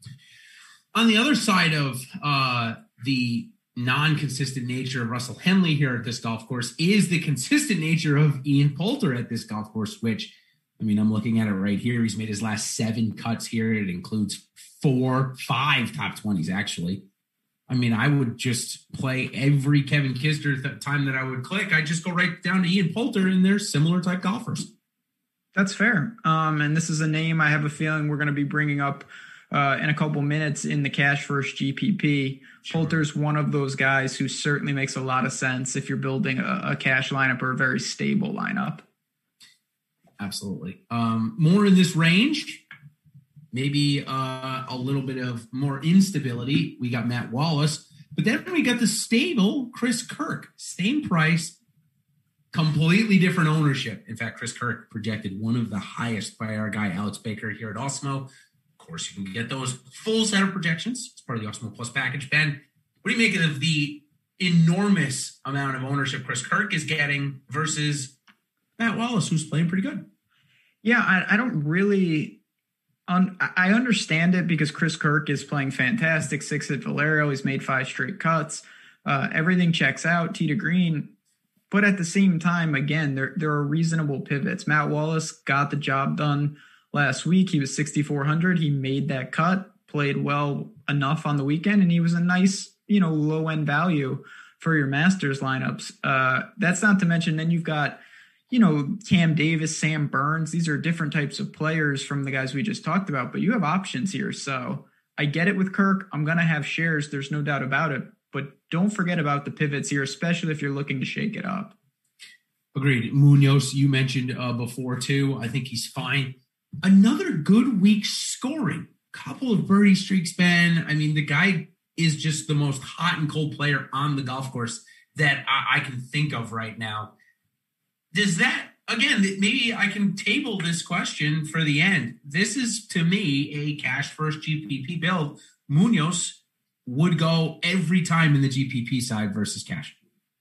Speaker 1: On the other side of uh, the non-consistent nature of Russell Henley here at this golf course is the consistent nature of Ian Poulter at this golf course, which, I mean, I'm looking at it right here. He's made his last seven cuts here. It includes four, five top twenties, actually. I mean, I would just play every Kevin Kisner th- time that I would click. I'd just go right down to Ian Poulter, and they're similar type golfers.
Speaker 2: That's fair. Um, and this is a name I have a feeling we're going to be bringing up uh, in a couple minutes in the Cash First G P P. Sure. Poulter's one of those guys who certainly makes a lot of sense if you're building a, a cash lineup or a very stable lineup.
Speaker 1: Absolutely. Um, more in this range. Maybe uh, a little bit of more instability. We got Matt Wallace, but then we got the stable Chris Kirk. Same price, completely different ownership. In fact, Chris Kirk projected one of the highest by our guy Alex Baker here at Osmo. Of course, you can get those full set of projections. It's part of the Osmo Plus package. Ben, what do you make of the enormous amount of ownership Chris Kirk is getting versus Matt Wallace, who's playing pretty good?
Speaker 2: Yeah, I, I don't really... Um, I understand it because Chris Kirk is playing fantastic. Six at Valero. He's made five straight cuts. Uh, everything checks out, tee to green. But at the same time, again, there, there are reasonable pivots. Matt Wallace got the job done last week. He was sixty-four hundred. He made that cut, played well enough on the weekend, and he was a nice, you know, low-end value for your Masters lineups. Uh, that's not to mention then you've got, you know, Cam Davis, Sam Burns. These are different types of players from the guys we just talked about, but you have options here. So I get it with Kirk. I'm going to have shares. There's no doubt about it. But don't forget about the pivots here, especially if you're looking to shake it up.
Speaker 1: Agreed. Munoz, you mentioned uh, before, too. I think he's fine. Another good week scoring. Couple of birdie streaks, Ben. I mean, the guy is just the most hot and cold player on the golf course that I, I can think of right now. Does that, again, maybe I can table this question for the end. This is, to me, a cash first G P P build. Munoz would go every time in the G P P side versus cash.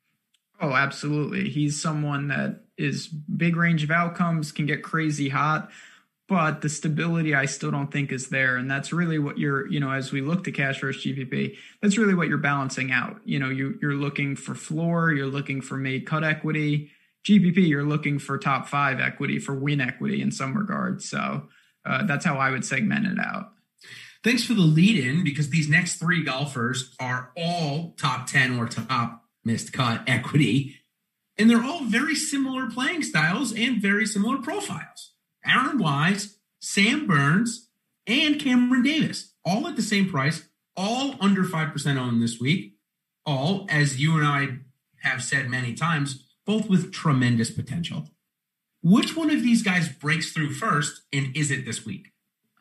Speaker 2: Oh, absolutely. He's someone that is big range of outcomes, can get crazy hot, but the stability I still don't think is there. And that's really what you're, you know, as we look to cash first G P P, that's really what you're balancing out. You know, you, you're looking for floor, you're looking for made cut equity. G P P, you're looking for top five equity, for win equity in some regards. So uh, that's how I would segment it out.
Speaker 1: Thanks for the lead in, because these next three golfers are all top ten or top missed cut equity. And they're all very similar playing styles and very similar profiles. Aaron Wise, Sam Burns, and Cameron Davis, all at the same price, all under five percent owned this week. All, as you and I have said many times, both with tremendous potential. Which one of these guys breaks through first, and is it this week?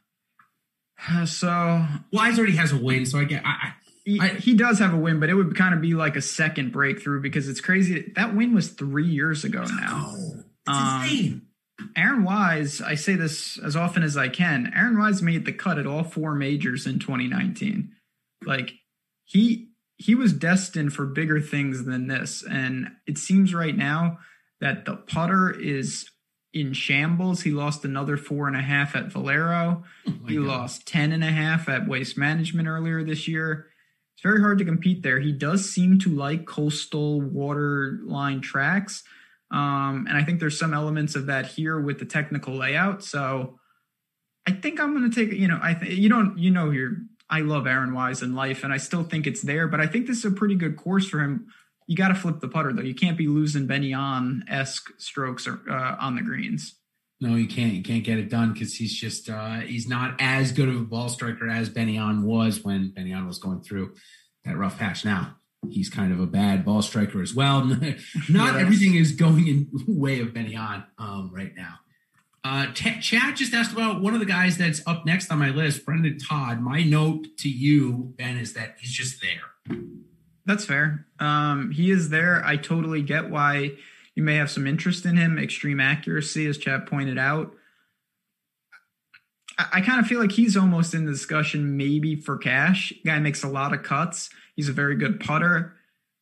Speaker 2: So
Speaker 1: Wise already has a win, so I get. I, I,
Speaker 2: he,
Speaker 1: I,
Speaker 2: he does have a win, but it would kind of be like a second breakthrough because it's crazy. That win was three years ago now.
Speaker 1: Oh, it's
Speaker 2: um,
Speaker 1: insane.
Speaker 2: Aaron Wise, I say this as often as I can. Aaron Wise made the cut at all four majors in twenty nineteen. Like he he was destined for bigger things than this, and it seems right now that the putter is in shambles. He lost another four and a half at Valero. Oh he God. lost ten and a half at Waste Management earlier this year. It's very hard to compete there. He does seem to like coastal waterline tracks. Um, and I think there's some elements of that here with the technical layout. So I think I'm going to take, you know, I think you don't, you know, here, I love Aaron Wise in life and I still think it's there, but I think this is a pretty good course for him. You got to flip the putter though. You can't be losing Benyon-esque strokes or, uh, on the greens.
Speaker 1: No, you can't. You can't get it done because he's just uh, he's not as good of a ball striker as Benyon was when Benyon was going through that rough patch. Now he's kind of a bad ball striker as well. Not yes. everything is going in way of Benyon um, right now. Uh, T- Chad just asked about one of the guys that's up next on my list, Brendan Todd. My note to you, Ben, is that he's just there.
Speaker 2: That's fair. Um, he is there. I totally get why you may have some interest in him. Extreme accuracy, as Chad pointed out. I, I kind of feel like he's almost in the discussion maybe for cash. Guy makes a lot of cuts. He's a very good putter.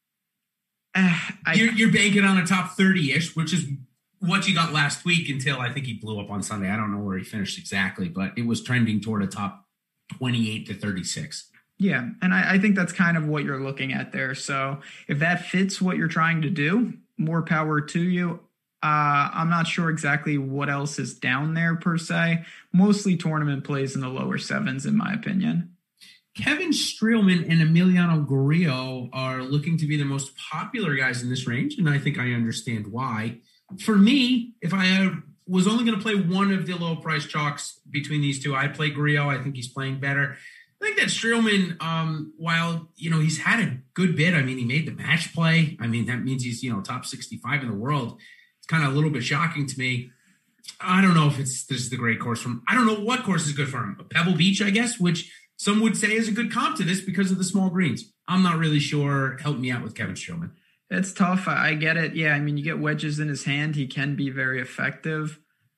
Speaker 2: Uh, I,
Speaker 1: you're, you're banking on a top thirty-ish, which is what you got last week until I think he blew up on Sunday. I don't know where he finished exactly, but it was trending toward a top twenty-eight to thirty-six.
Speaker 2: Yeah, and I, I think that's kind of what you're looking at there. So if that fits what you're trying to do, more power to you. Uh, I'm not sure exactly what else is down there per se. Mostly tournament plays in the lower sevens, in my opinion.
Speaker 1: Kevin Streelman and Emiliano Grillo are looking to be the most popular guys in this range, and I think I understand why. For me, if I was only going to play one of the low price chalks between these two, I'd play Grillo. I think he's playing better. I think that Streelman, um, while, you know, he's had a good bit. I mean, he made the match play. I mean, that means he's, you know, top sixty-five in the world. It's kind of a little bit shocking to me. I don't know if it's this is the great course for him. I don't know what course is good for him. Pebble Beach, I guess, which some would say is a good comp to this because of the small greens. I'm not really sure. Help me out with Kevin Streelman.
Speaker 2: It's tough. I get it. Yeah, I mean, you get wedges in his hand. He can be very effective.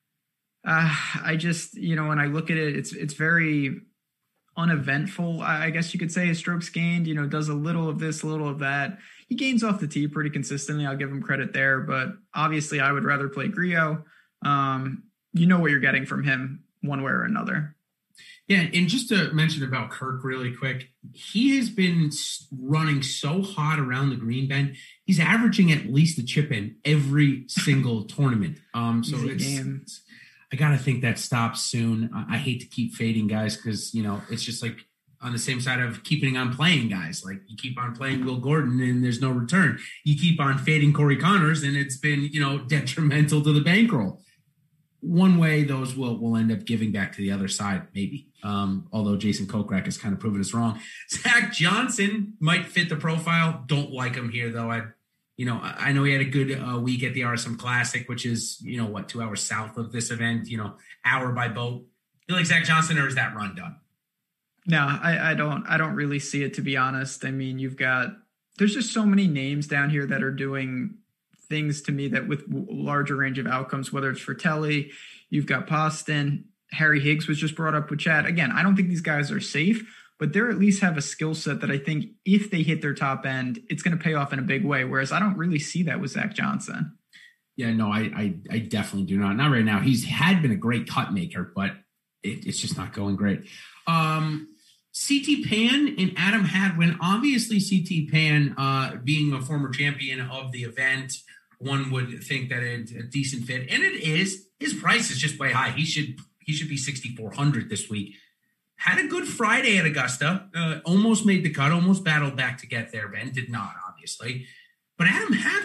Speaker 2: Uh, I just, you know, when I look at it, it's it's very uneventful, I guess you could say. His strokes gained, you know, does a little of this, a little of that. He gains off the tee pretty consistently. I'll give him credit there, but obviously I would rather play Grillo. Um, you know what you're getting from him one way or another.
Speaker 1: Yeah, and just to mention about Kirk really quick, he has been running so hot around the green bend. He's averaging at least a chip in every single tournament. Um, so
Speaker 2: Easy
Speaker 1: it's,
Speaker 2: game.
Speaker 1: it's I got to think that stops soon. I, I hate to keep fading guys because, you know, it's just like on the same side of keeping on playing guys. Like you keep on playing Will Gordon and there's no return. You keep on fading Corey Connors and it's been, you know, detrimental to the bankroll. One way those will, will end up giving back to the other side, maybe. Um, although Jason Kokrak has kind of proven us wrong. Zach Johnson might fit the profile. Don't like him here, though. I You know, I know he had a good uh, week at the R S M Classic, which is, you know, what, two hours south of this event, you know, hour by boat. You like Zach Johnson, or is that run done?
Speaker 2: No, I, I don't. I don't really see it, to be honest. I mean, you've got there's just so many names down here that are doing things to me that with larger range of outcomes, whether it's Fratelli, you've got Poston, Harry Higgs was just brought up with Chad. Again, I don't think these guys are safe, but they at least have a skill set that I think if they hit their top end, it's going to pay off in a big way. Whereas I don't really see that with Zach Johnson.
Speaker 1: Yeah, no, I, I, I definitely do not. Not right now. He's had been a great cut maker, but it, it's just not going great. Um, C T Pan and Adam Hadwin. Obviously, C T Pan, uh, being a former champion of the event, one would think that it's a decent fit, and it is. His price is just way high. He should he should be sixty-four hundred this week. Had a good Friday at Augusta. Uh, almost made the cut. Almost battled back to get there. Ben did not, obviously. But Adam Hadwin,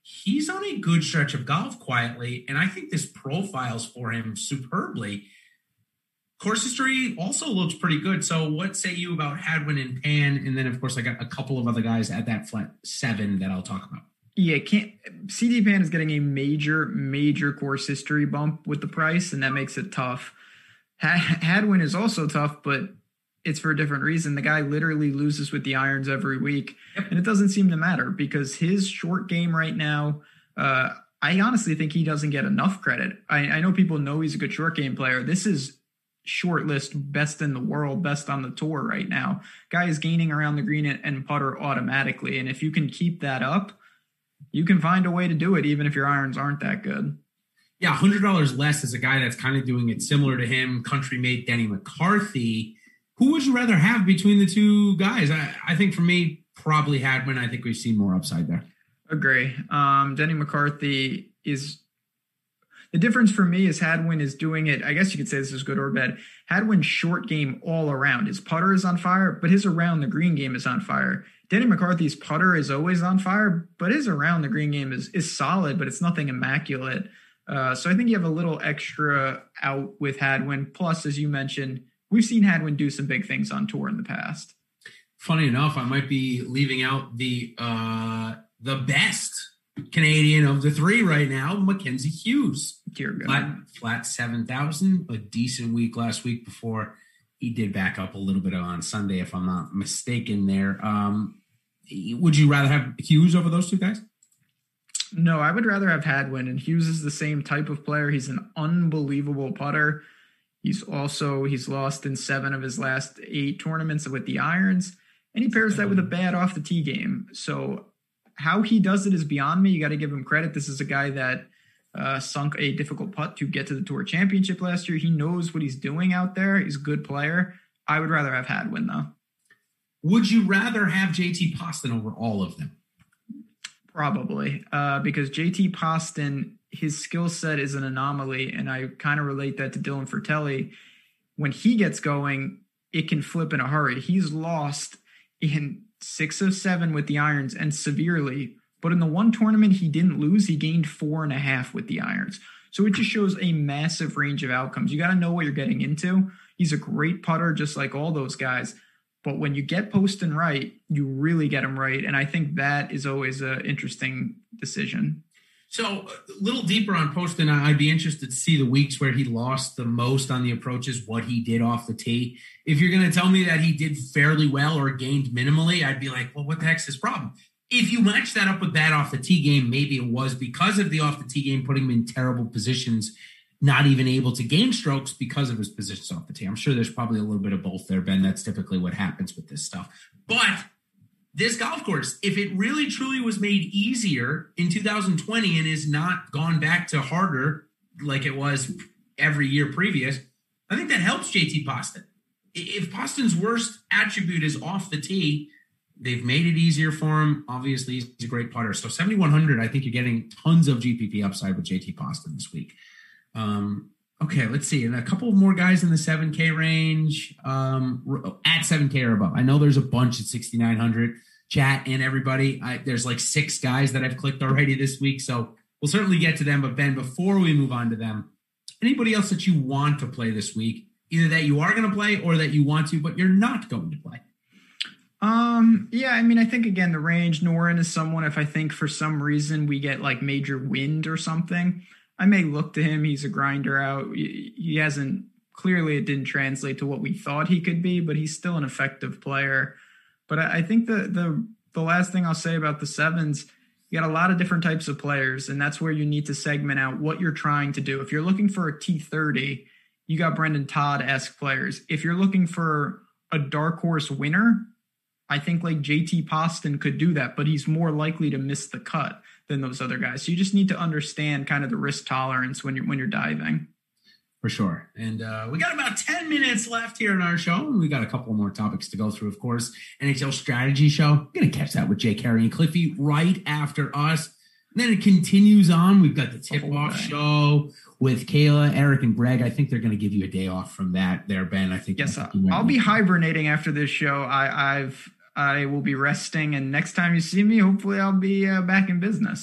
Speaker 1: he's on a good stretch of golf quietly, and I think this profiles for him superbly. Course history also looks pretty good. So what say you about Hadwin and Pan? And then, of course, I got a couple of other guys at that flat seven that I'll talk about.
Speaker 2: Yeah, can't C D Pan is getting a major, major course history bump with the price, and that makes it tough. Hadwin is also tough, but it's for a different reason. The guy literally loses with the irons every week, yep. and it doesn't seem to matter because his short game right now, uh, I honestly think he doesn't get enough credit. I, I know people know he's a good short game player. This is short list best in the world, best on the tour right now. Guy is gaining around the green and putter automatically, and if you can keep that up, you can find a way to do it even if your irons aren't that good.
Speaker 1: Yeah, one hundred dollars less is a guy that's kind of doing it similar to him, country mate Denny McCarthy. Who would you rather have between the two guys? I, I think for me, probably Hadwin. I think we've seen more upside there.
Speaker 2: Agree. Um, Denny McCarthy is – the difference for me is Hadwin is doing it – I guess you could say this is good or bad. Hadwin's short game all around. His putter is on fire, but his around the green game is on fire. Denny McCarthy's putter is always on fire, but his around the green game is, is solid, but it's nothing immaculate. Uh, so I think you have a little extra out with Hadwin. Plus, as you mentioned, we've seen Hadwin do some big things on tour in the past.
Speaker 1: Funny enough, I might be leaving out the uh, the best Canadian of the three right now, Mackenzie Hughes.
Speaker 2: Dear God.
Speaker 1: Flat, flat seven thousand, a decent week last week before he did back up a little bit on Sunday, if I'm not mistaken there. Um, would you rather have Hughes over those two guys?
Speaker 2: No, I would rather have Hadwin, and Hughes is the same type of player. He's an unbelievable putter. He's also, he's lost in seven of his last eight tournaments with the irons, and he pairs that with a bad off the tee game. So how he does it is beyond me. You got to give him credit. This is a guy that uh, sunk a difficult putt to get to the Tour Championship last year. He knows what he's doing out there. He's a good player. I would rather have Hadwin, though.
Speaker 1: Would you rather have J T Poston over all of them?
Speaker 2: Probably, uh, because J T Poston, his skill set is an anomaly, and I kind of relate that to Dylan Fratelli. When he gets going, it can flip in a hurry. He's lost in six of seven with the irons and severely, but in the one tournament he didn't lose, he gained four and a half with the irons. So it just shows a massive range of outcomes. You got to know what you're getting into. He's a great putter, just like all those guys. But when you get Poston right, you really get him right. And I think that is always an interesting decision.
Speaker 1: So a little deeper on Poston, I'd be interested to see the weeks where he lost the most on the approaches, what he did off the tee. If you're going to tell me that he did fairly well or gained minimally, I'd be like, well, what the heck's his problem? If you match that up with bad off the tee game, maybe it was because of the off the tee game, putting him in terrible positions, not even able to gain strokes because of his positions off the tee. I'm sure there's probably a little bit of both there, Ben. That's typically what happens with this stuff. But this golf course, if it really truly was made easier in two thousand twenty and is not gone back to harder like it was every year previous, I think that helps J T Poston. If Poston's worst attribute is off the tee, they've made it easier for him. Obviously, he's a great putter. So seventy-one hundred, I think you're getting tons of G P P upside with J T Poston this week. Um, okay, let's see. And a couple more guys in the seven K range, um, at seven K or above. I know there's a bunch at sixty-nine hundred. Chat and everybody, I, there's like six guys that I've clicked already this week. So we'll certainly get to them. But Ben, before we move on to them, anybody else that you want to play this week, either that you are going to play or that you want to, but you're not going to play?
Speaker 2: Um, yeah, I mean, I think, again, the range, Noren is someone, if I think for some reason we get like major wind or something, I may look to him. He's a grinder out. He hasn't, clearly it didn't translate to what we thought he could be, but he's still an effective player. But I think the the the last thing I'll say about the sevens, you got a lot of different types of players, and that's where you need to segment out what you're trying to do. If you're looking for a T thirty, you got Brendan Todd-esque players. If you're looking for a dark horse winner, I think like J T Poston could do that, but he's more likely to miss the cut than those other guys. So you just need to understand kind of the risk tolerance when you're when you're diving.
Speaker 1: For sure. And uh, we got about ten minutes left here in our show. And we got a couple more topics to go through, of course. N H L strategy show. We're going to catch that with Jay Carey and Cliffy right after us. And then it continues on. We've got the tip-off oh, show with Kayla, Eric, and Greg. I think they're going to give you a day off from that there, Ben. I think.
Speaker 2: Yes,
Speaker 1: I
Speaker 2: think I'll be hibernating after this show. I, I've I will be resting. And next time you see me, hopefully I'll be uh, back in business.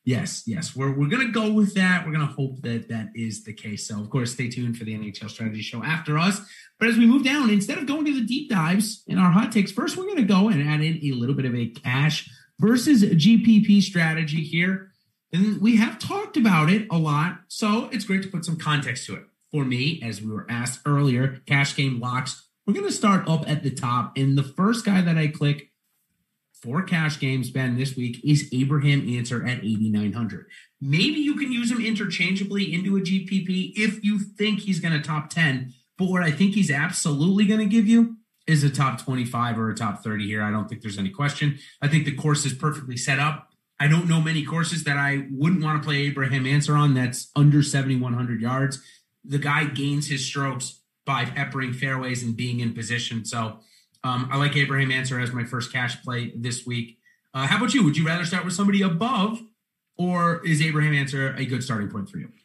Speaker 1: Yes, yes. We're we're gonna go with that. We're gonna hope that that is the case. So of course, stay tuned for the N H L strategy show after us. But as we move down, instead of going to the deep dives in our hot takes, first we're gonna go and add in a little bit of a cash versus G P P strategy here. And we have talked about it a lot, so it's great to put some context to it. For me, as we were asked earlier, cash game locks. We're gonna start up at the top, and the first guy that I click for cash games, Ben, this week is Abraham Answer at eighty-nine hundred. Maybe you can use him interchangeably into a G P P if you think he's going to top ten. But what I think he's absolutely going to give you is a top twenty-five or a top thirty here. I don't think there's any question. I think the course is perfectly set up. I don't know many courses that I wouldn't want to play Abraham Answer on that's under seventy-one hundred yards. The guy gains his strokes by peppering fairways and being in position. So Um, I like Abraham Answer as my first cash play this week. Uh, how about you? Would you rather start with somebody above, or is Abraham Answer a good starting point for you?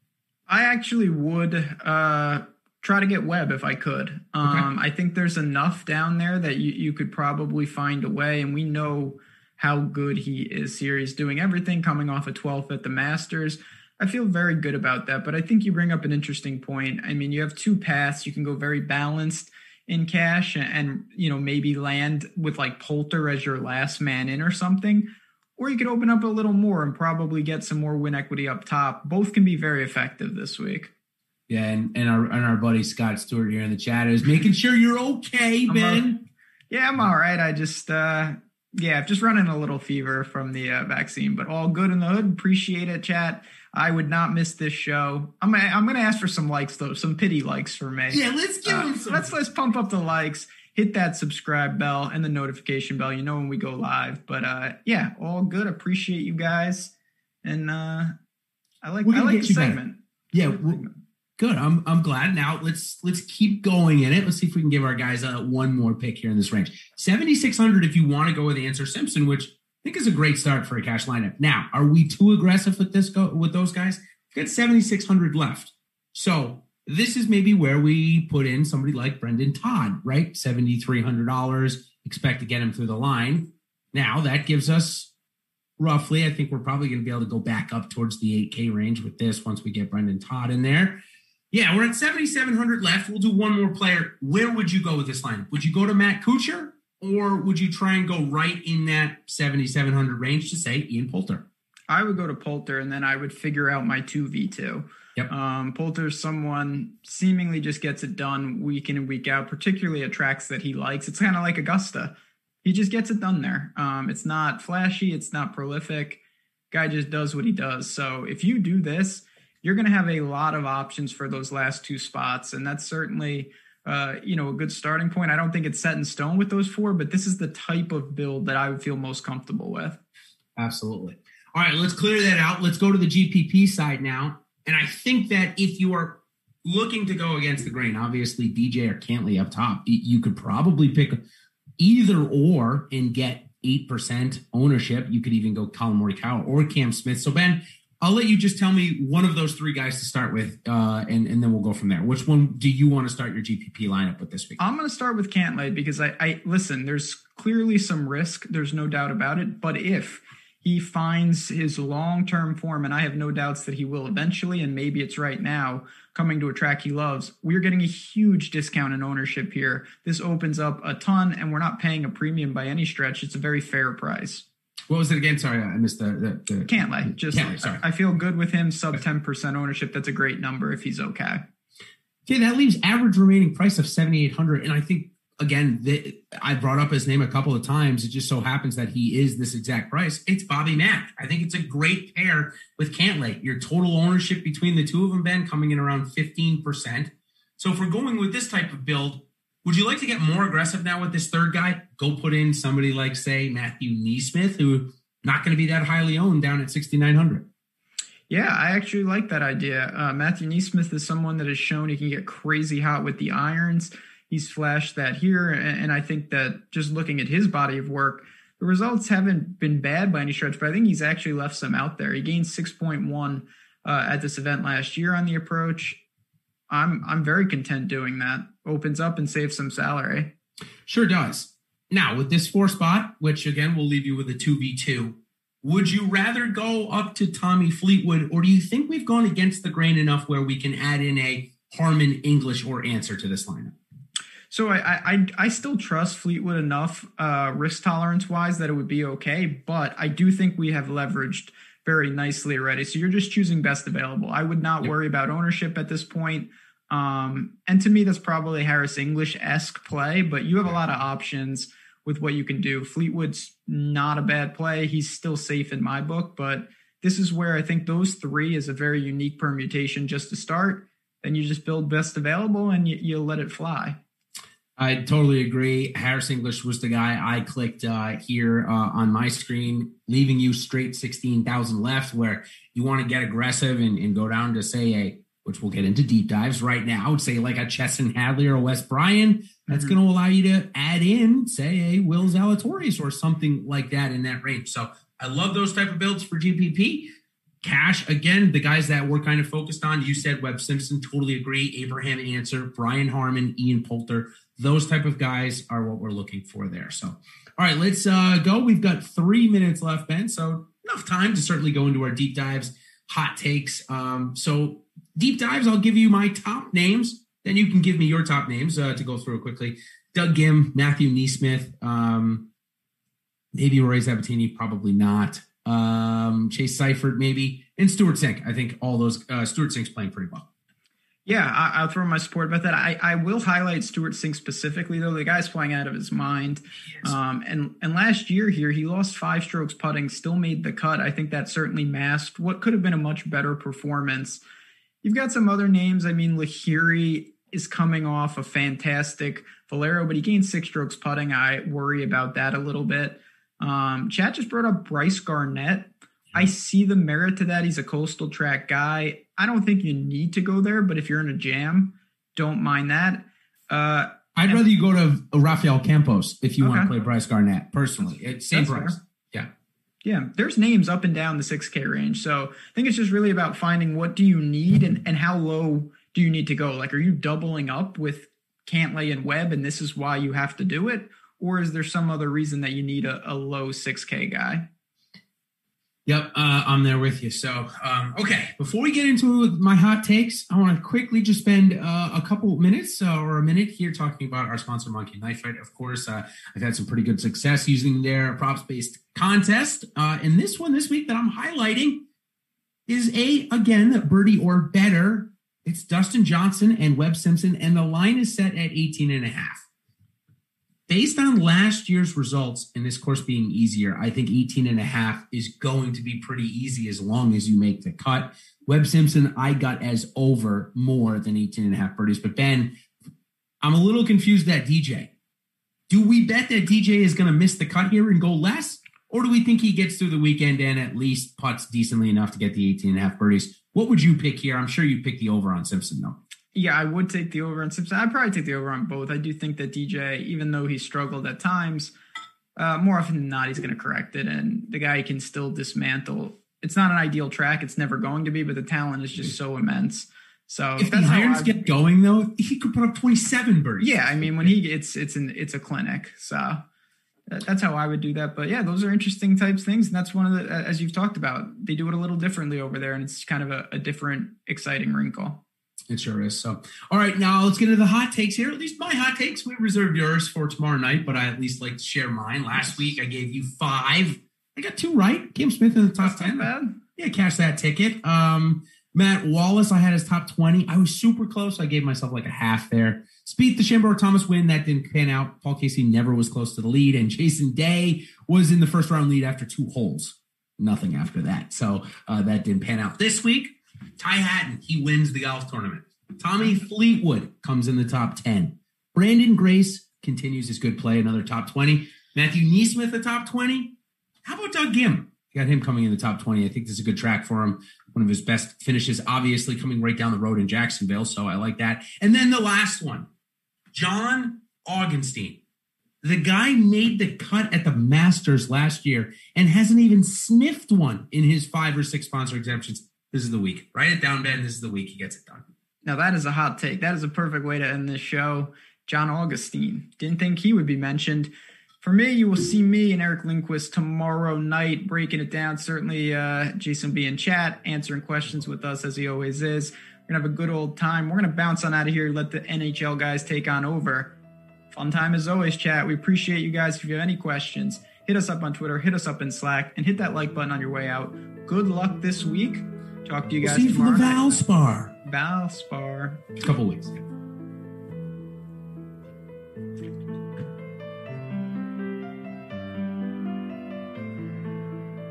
Speaker 2: I actually would uh, try to get Webb if I could. Um, okay. I think there's enough down there that you, you could probably find a way, and we know how good he is here. He's doing everything, coming off a twelfth at the Masters. I feel very good about that, but I think you bring up an interesting point. I mean, you have two paths. You can go very balanced in cash and, and, you know, maybe land with like Poulter as your last man in or something, or you could open up a little more and probably get some more win equity up top. Both can be very effective this week.
Speaker 1: Yeah. And, and our, and our buddy Scott Stewart here in the chat is making sure you're okay, Ben.
Speaker 2: A, yeah, I'm all right. I just, uh, yeah, just running a little fever from the uh, vaccine, but all good in the hood. Appreciate it, chat. I would not miss this show. I'm gonna, I'm gonna ask for some likes though, some pity likes for me.
Speaker 1: Yeah, let's give
Speaker 2: uh,
Speaker 1: them some.
Speaker 2: Let's let's pump up the likes, hit that subscribe bell and the notification bell. You know when we go live. But uh, yeah, all good. Appreciate you guys, and uh, I like I like the segment.
Speaker 1: Yeah, well, good. I'm I'm glad. Now let's let's keep going in it. Let's see if we can give our guys uh, one more pick here in this range. seventy-six hundred if you want to go with Answer Simpson, which I think is a great start for a cash lineup. Now, are we too aggressive with this go with those guys? We've got seventy-six hundred left. So this is maybe where we put in somebody like Brendan Todd, right? seventy-three hundred dollars, expect to get him through the line. Now that gives us roughly, I think we're probably going to be able to go back up towards the eight K range with this once we get Brendan Todd in there. Yeah, we're at seventy-seven hundred left. We'll do one more player. Where would you go with this lineup? Would you go to Matt Kuchar? Or would you try and go right in that seventy-seven hundred range to say Ian Poulter?
Speaker 2: I would go to Poulter, and then I would figure out my two v two.
Speaker 1: Yep.
Speaker 2: Um, Poulter's someone seemingly just gets it done week in and week out, particularly at tracks that he likes. It's kind of like Augusta. He just gets it done there. Um, it's not flashy. It's not prolific. Guy just does what he does. So if you do this, you're going to have a lot of options for those last two spots, and that's certainly – Uh, you know, a good starting point. I don't think it's set in stone with those four, but this is the type of build that I would feel most comfortable with.
Speaker 1: Absolutely. All right, let's clear that out. Let's go to the G P P side now. And I think that if you are looking to go against the grain, obviously D J or Cantlay up top, you could probably pick either or and get eight percent ownership. You could even go Colin Morikawa or Cam Smith. So, Ben, I'll let you just tell me one of those three guys to start with, uh, and, and then we'll go from there. Which one do you want to start your G P P lineup with this week?
Speaker 2: I'm going to start with Cantlay because I, I listen, there's clearly some risk. There's no doubt about it. But if he finds his long-term form, and I have no doubts that he will eventually, and maybe it's right now, coming to a track he loves, we're getting a huge discount in ownership here. This opens up a ton, and we're not paying a premium by any stretch. It's a very fair price.
Speaker 1: What was it again? Sorry, I missed the... the, the
Speaker 2: Cantlay. Just,
Speaker 1: Cantlay, sorry.
Speaker 2: I, I feel good with him, sub ten percent ownership. That's a great number if he's okay.
Speaker 1: Okay, that leaves average remaining price of seventy-eight hundred. And I think, again, the, I brought up his name a couple of times. It just so happens that he is this exact price. It's Bobby Mack. I think it's a great pair with Cantlay. Your total ownership between the two of them, Ben, coming in around fifteen percent. So if we're going with this type of build, would you like to get more aggressive now with this third guy? Go put in somebody like, say, Matthew Neesmith, who not going to be that highly owned down at sixty-nine hundred.
Speaker 2: Yeah, I actually like that idea. Uh, Matthew Neesmith is someone that has shown he can get crazy hot with the irons. He's flashed that here, and, and I think that just looking at his body of work, the results haven't been bad by any stretch, but I think he's actually left some out there. He gained six point one uh, at this event last year on the approach. I'm I'm very content doing that. Opens up and saves some salary.
Speaker 1: Sure does. Now, with this four spot, which again will leave you with a two v two, Would you rather go up to Tommy Fleetwood, or do you think we've gone against the grain enough where we can add in a Harman, English, or Answer to this lineup?
Speaker 2: So I I, I still trust Fleetwood enough uh, risk tolerance wise that it would be okay, but I do think we have leveraged very nicely already. So you're just choosing best available. I would not yep. worry about ownership at this point. Um, and to me, that's probably Harris English-esque play, but you have a lot of options with what you can do. Fleetwood's not a bad play. He's still safe in my book, but this is where I think those three is a very unique permutation just to start. Then you just build best available and you, you let it fly.
Speaker 1: I totally agree. Harris English was the guy I clicked uh, here uh, on my screen, leaving you straight sixteen thousand left, where you want to get aggressive and, and go down to, say, a, which we'll get into deep dives right now, say like a Chesson Hadley or a Wes Bryan. That's mm-hmm. going to allow you to add in, say, a Will Zalatoris or something like that in that range. So I love those type of builds for G P P. Cash, again, the guys that we're kind of focused on, you said Webb Simpson, totally agree. Abraham Answer, Brian Harman, Ian Poulter, those type of guys are what we're looking for there. So, all right, let's uh, go. We've got three minutes left, Ben, so enough time to certainly go into our deep dives, hot takes. Um, so deep dives, I'll give you my top names. Then you can give me your top names uh, to go through quickly. Doug Gim, Matthew Neesmith, um, maybe Rory Sabatini, probably not. Um, Chase Seifert, maybe, and Stuart Sink. I think all those uh, Stuart Sink's playing pretty well.
Speaker 2: Yeah, I, I'll throw my support about that. I, I will highlight Stuart Sink specifically, though. The guy's playing out of his mind. Yes. Um, and, and last year here, he lost five strokes putting, still made the cut. I think that certainly masked what could have been a much better performance. You've got some other names. I mean, Lahiri is coming off a fantastic Valero, but he gained six strokes putting. I worry about that a little bit. Um, Chad just brought up Bryce Garnett. I see the merit to that. He's a coastal track guy. I don't think you need to go there, but if you're in a jam, don't mind that. Uh,
Speaker 1: I'd
Speaker 2: and,
Speaker 1: rather you go to Rafael Campos if you
Speaker 2: okay.
Speaker 1: want to play Bryce Garnett, personally. It's same
Speaker 2: That's
Speaker 1: price.
Speaker 2: Fair.
Speaker 1: Yeah.
Speaker 2: Yeah, there's names up and down the six K range. So I think it's just really about finding what do you need and, and how low do you need to go? Like, are you doubling up with Cantlay and Webb and this is why you have to do it? Or is there some other reason that you need a, a low six K guy?
Speaker 1: Yep, uh, I'm there with you. So, um, okay, before we get into my hot takes, I want to quickly just spend uh, a couple minutes uh, or a minute here talking about our sponsor, Monkey Knife Fight. Of course, uh, I've had some pretty good success using their props-based contest. Uh, and this one this week that I'm highlighting is a, again, birdie or better. It's Dustin Johnson and Webb Simpson, and the line is set at eighteen and a half. Based on last year's results and this course being easier, I think eighteen and a half is going to be pretty easy as long as you make the cut. Webb Simpson, I got as over more than eighteen and a half birdies. But Ben, I'm a little confused that D J. Do we bet that D J is going to miss the cut here and go less? Or do we think he gets through the weekend and at least putts decently enough to get the eighteen and a half birdies? What would you pick here? I'm sure you pick the over on Simpson, though.
Speaker 2: Yeah, I would take the over on Simpson. I'd probably take the over on both. I do think that D J, even though he struggled at times, uh, more often than not, he's going to correct it. And the guy can still dismantle. It's not an ideal track. It's never going to be, but the talent is just so immense. So
Speaker 1: if the irons get going, though, he could put up twenty-seven birdies.
Speaker 2: Yeah, I mean, when he gets, it's an, it's a clinic. So that's how I would do that. But yeah, those are interesting types things. And that's one of the, as you've talked about, they do it a little differently over there. And it's kind of a, a different, exciting wrinkle.
Speaker 1: It sure is. So, all right, now let's get into the hot takes here. At least my hot takes. We reserved yours for tomorrow night, but I at least like to share mine. Last yes. week I gave you five. I got two right. Cam Smith in the top
Speaker 2: That's
Speaker 1: ten.
Speaker 2: Not bad.
Speaker 1: Yeah, cash that ticket. Um, Matt Wallace, I had his top twenty. I was super close. I gave myself like a half there. Spieth, the DeChambeau Thomas win. That didn't pan out. Paul Casey never was close to the lead. And Jason Day was in the first round lead after two holes. Nothing after that. So uh, that didn't pan out. This week, Ty Hatton, he wins the golf tournament. Tommy Fleetwood comes in the top ten. Brandon Grace continues his good play, another top twenty. Matthew Neesmith, the top twenty. How about Doug Gim? You got him coming in the top twenty. I think this is a good track for him. One of his best finishes, obviously, coming right down the road in Jacksonville, so I like that. And then the last one, John Augenstein. The guy made the cut at the Masters last year and hasn't even sniffed one in his five or six sponsor exemptions. This is the week. Write it down, Ben. This is the week he gets it done.
Speaker 2: Now, that is a hot take. That is a perfect way to end this show. John Augustine. Didn't think he would be mentioned. For me, you will see me and Eric Lindquist tomorrow night breaking it down. Certainly, uh, Jason will be in chat, answering questions with us as he always is. We're going to have a good old time. We're going to bounce on out of here, let the N H L guys take on over. Fun time as always, chat. We appreciate you guys. If you have any questions, hit us up on Twitter, hit us up in Slack, and hit that like button on your way out. Good luck this week. Talk to you guys
Speaker 1: we'll see you
Speaker 2: tomorrow.
Speaker 1: For the Valspar.
Speaker 2: Valspar.
Speaker 1: A couple weeks.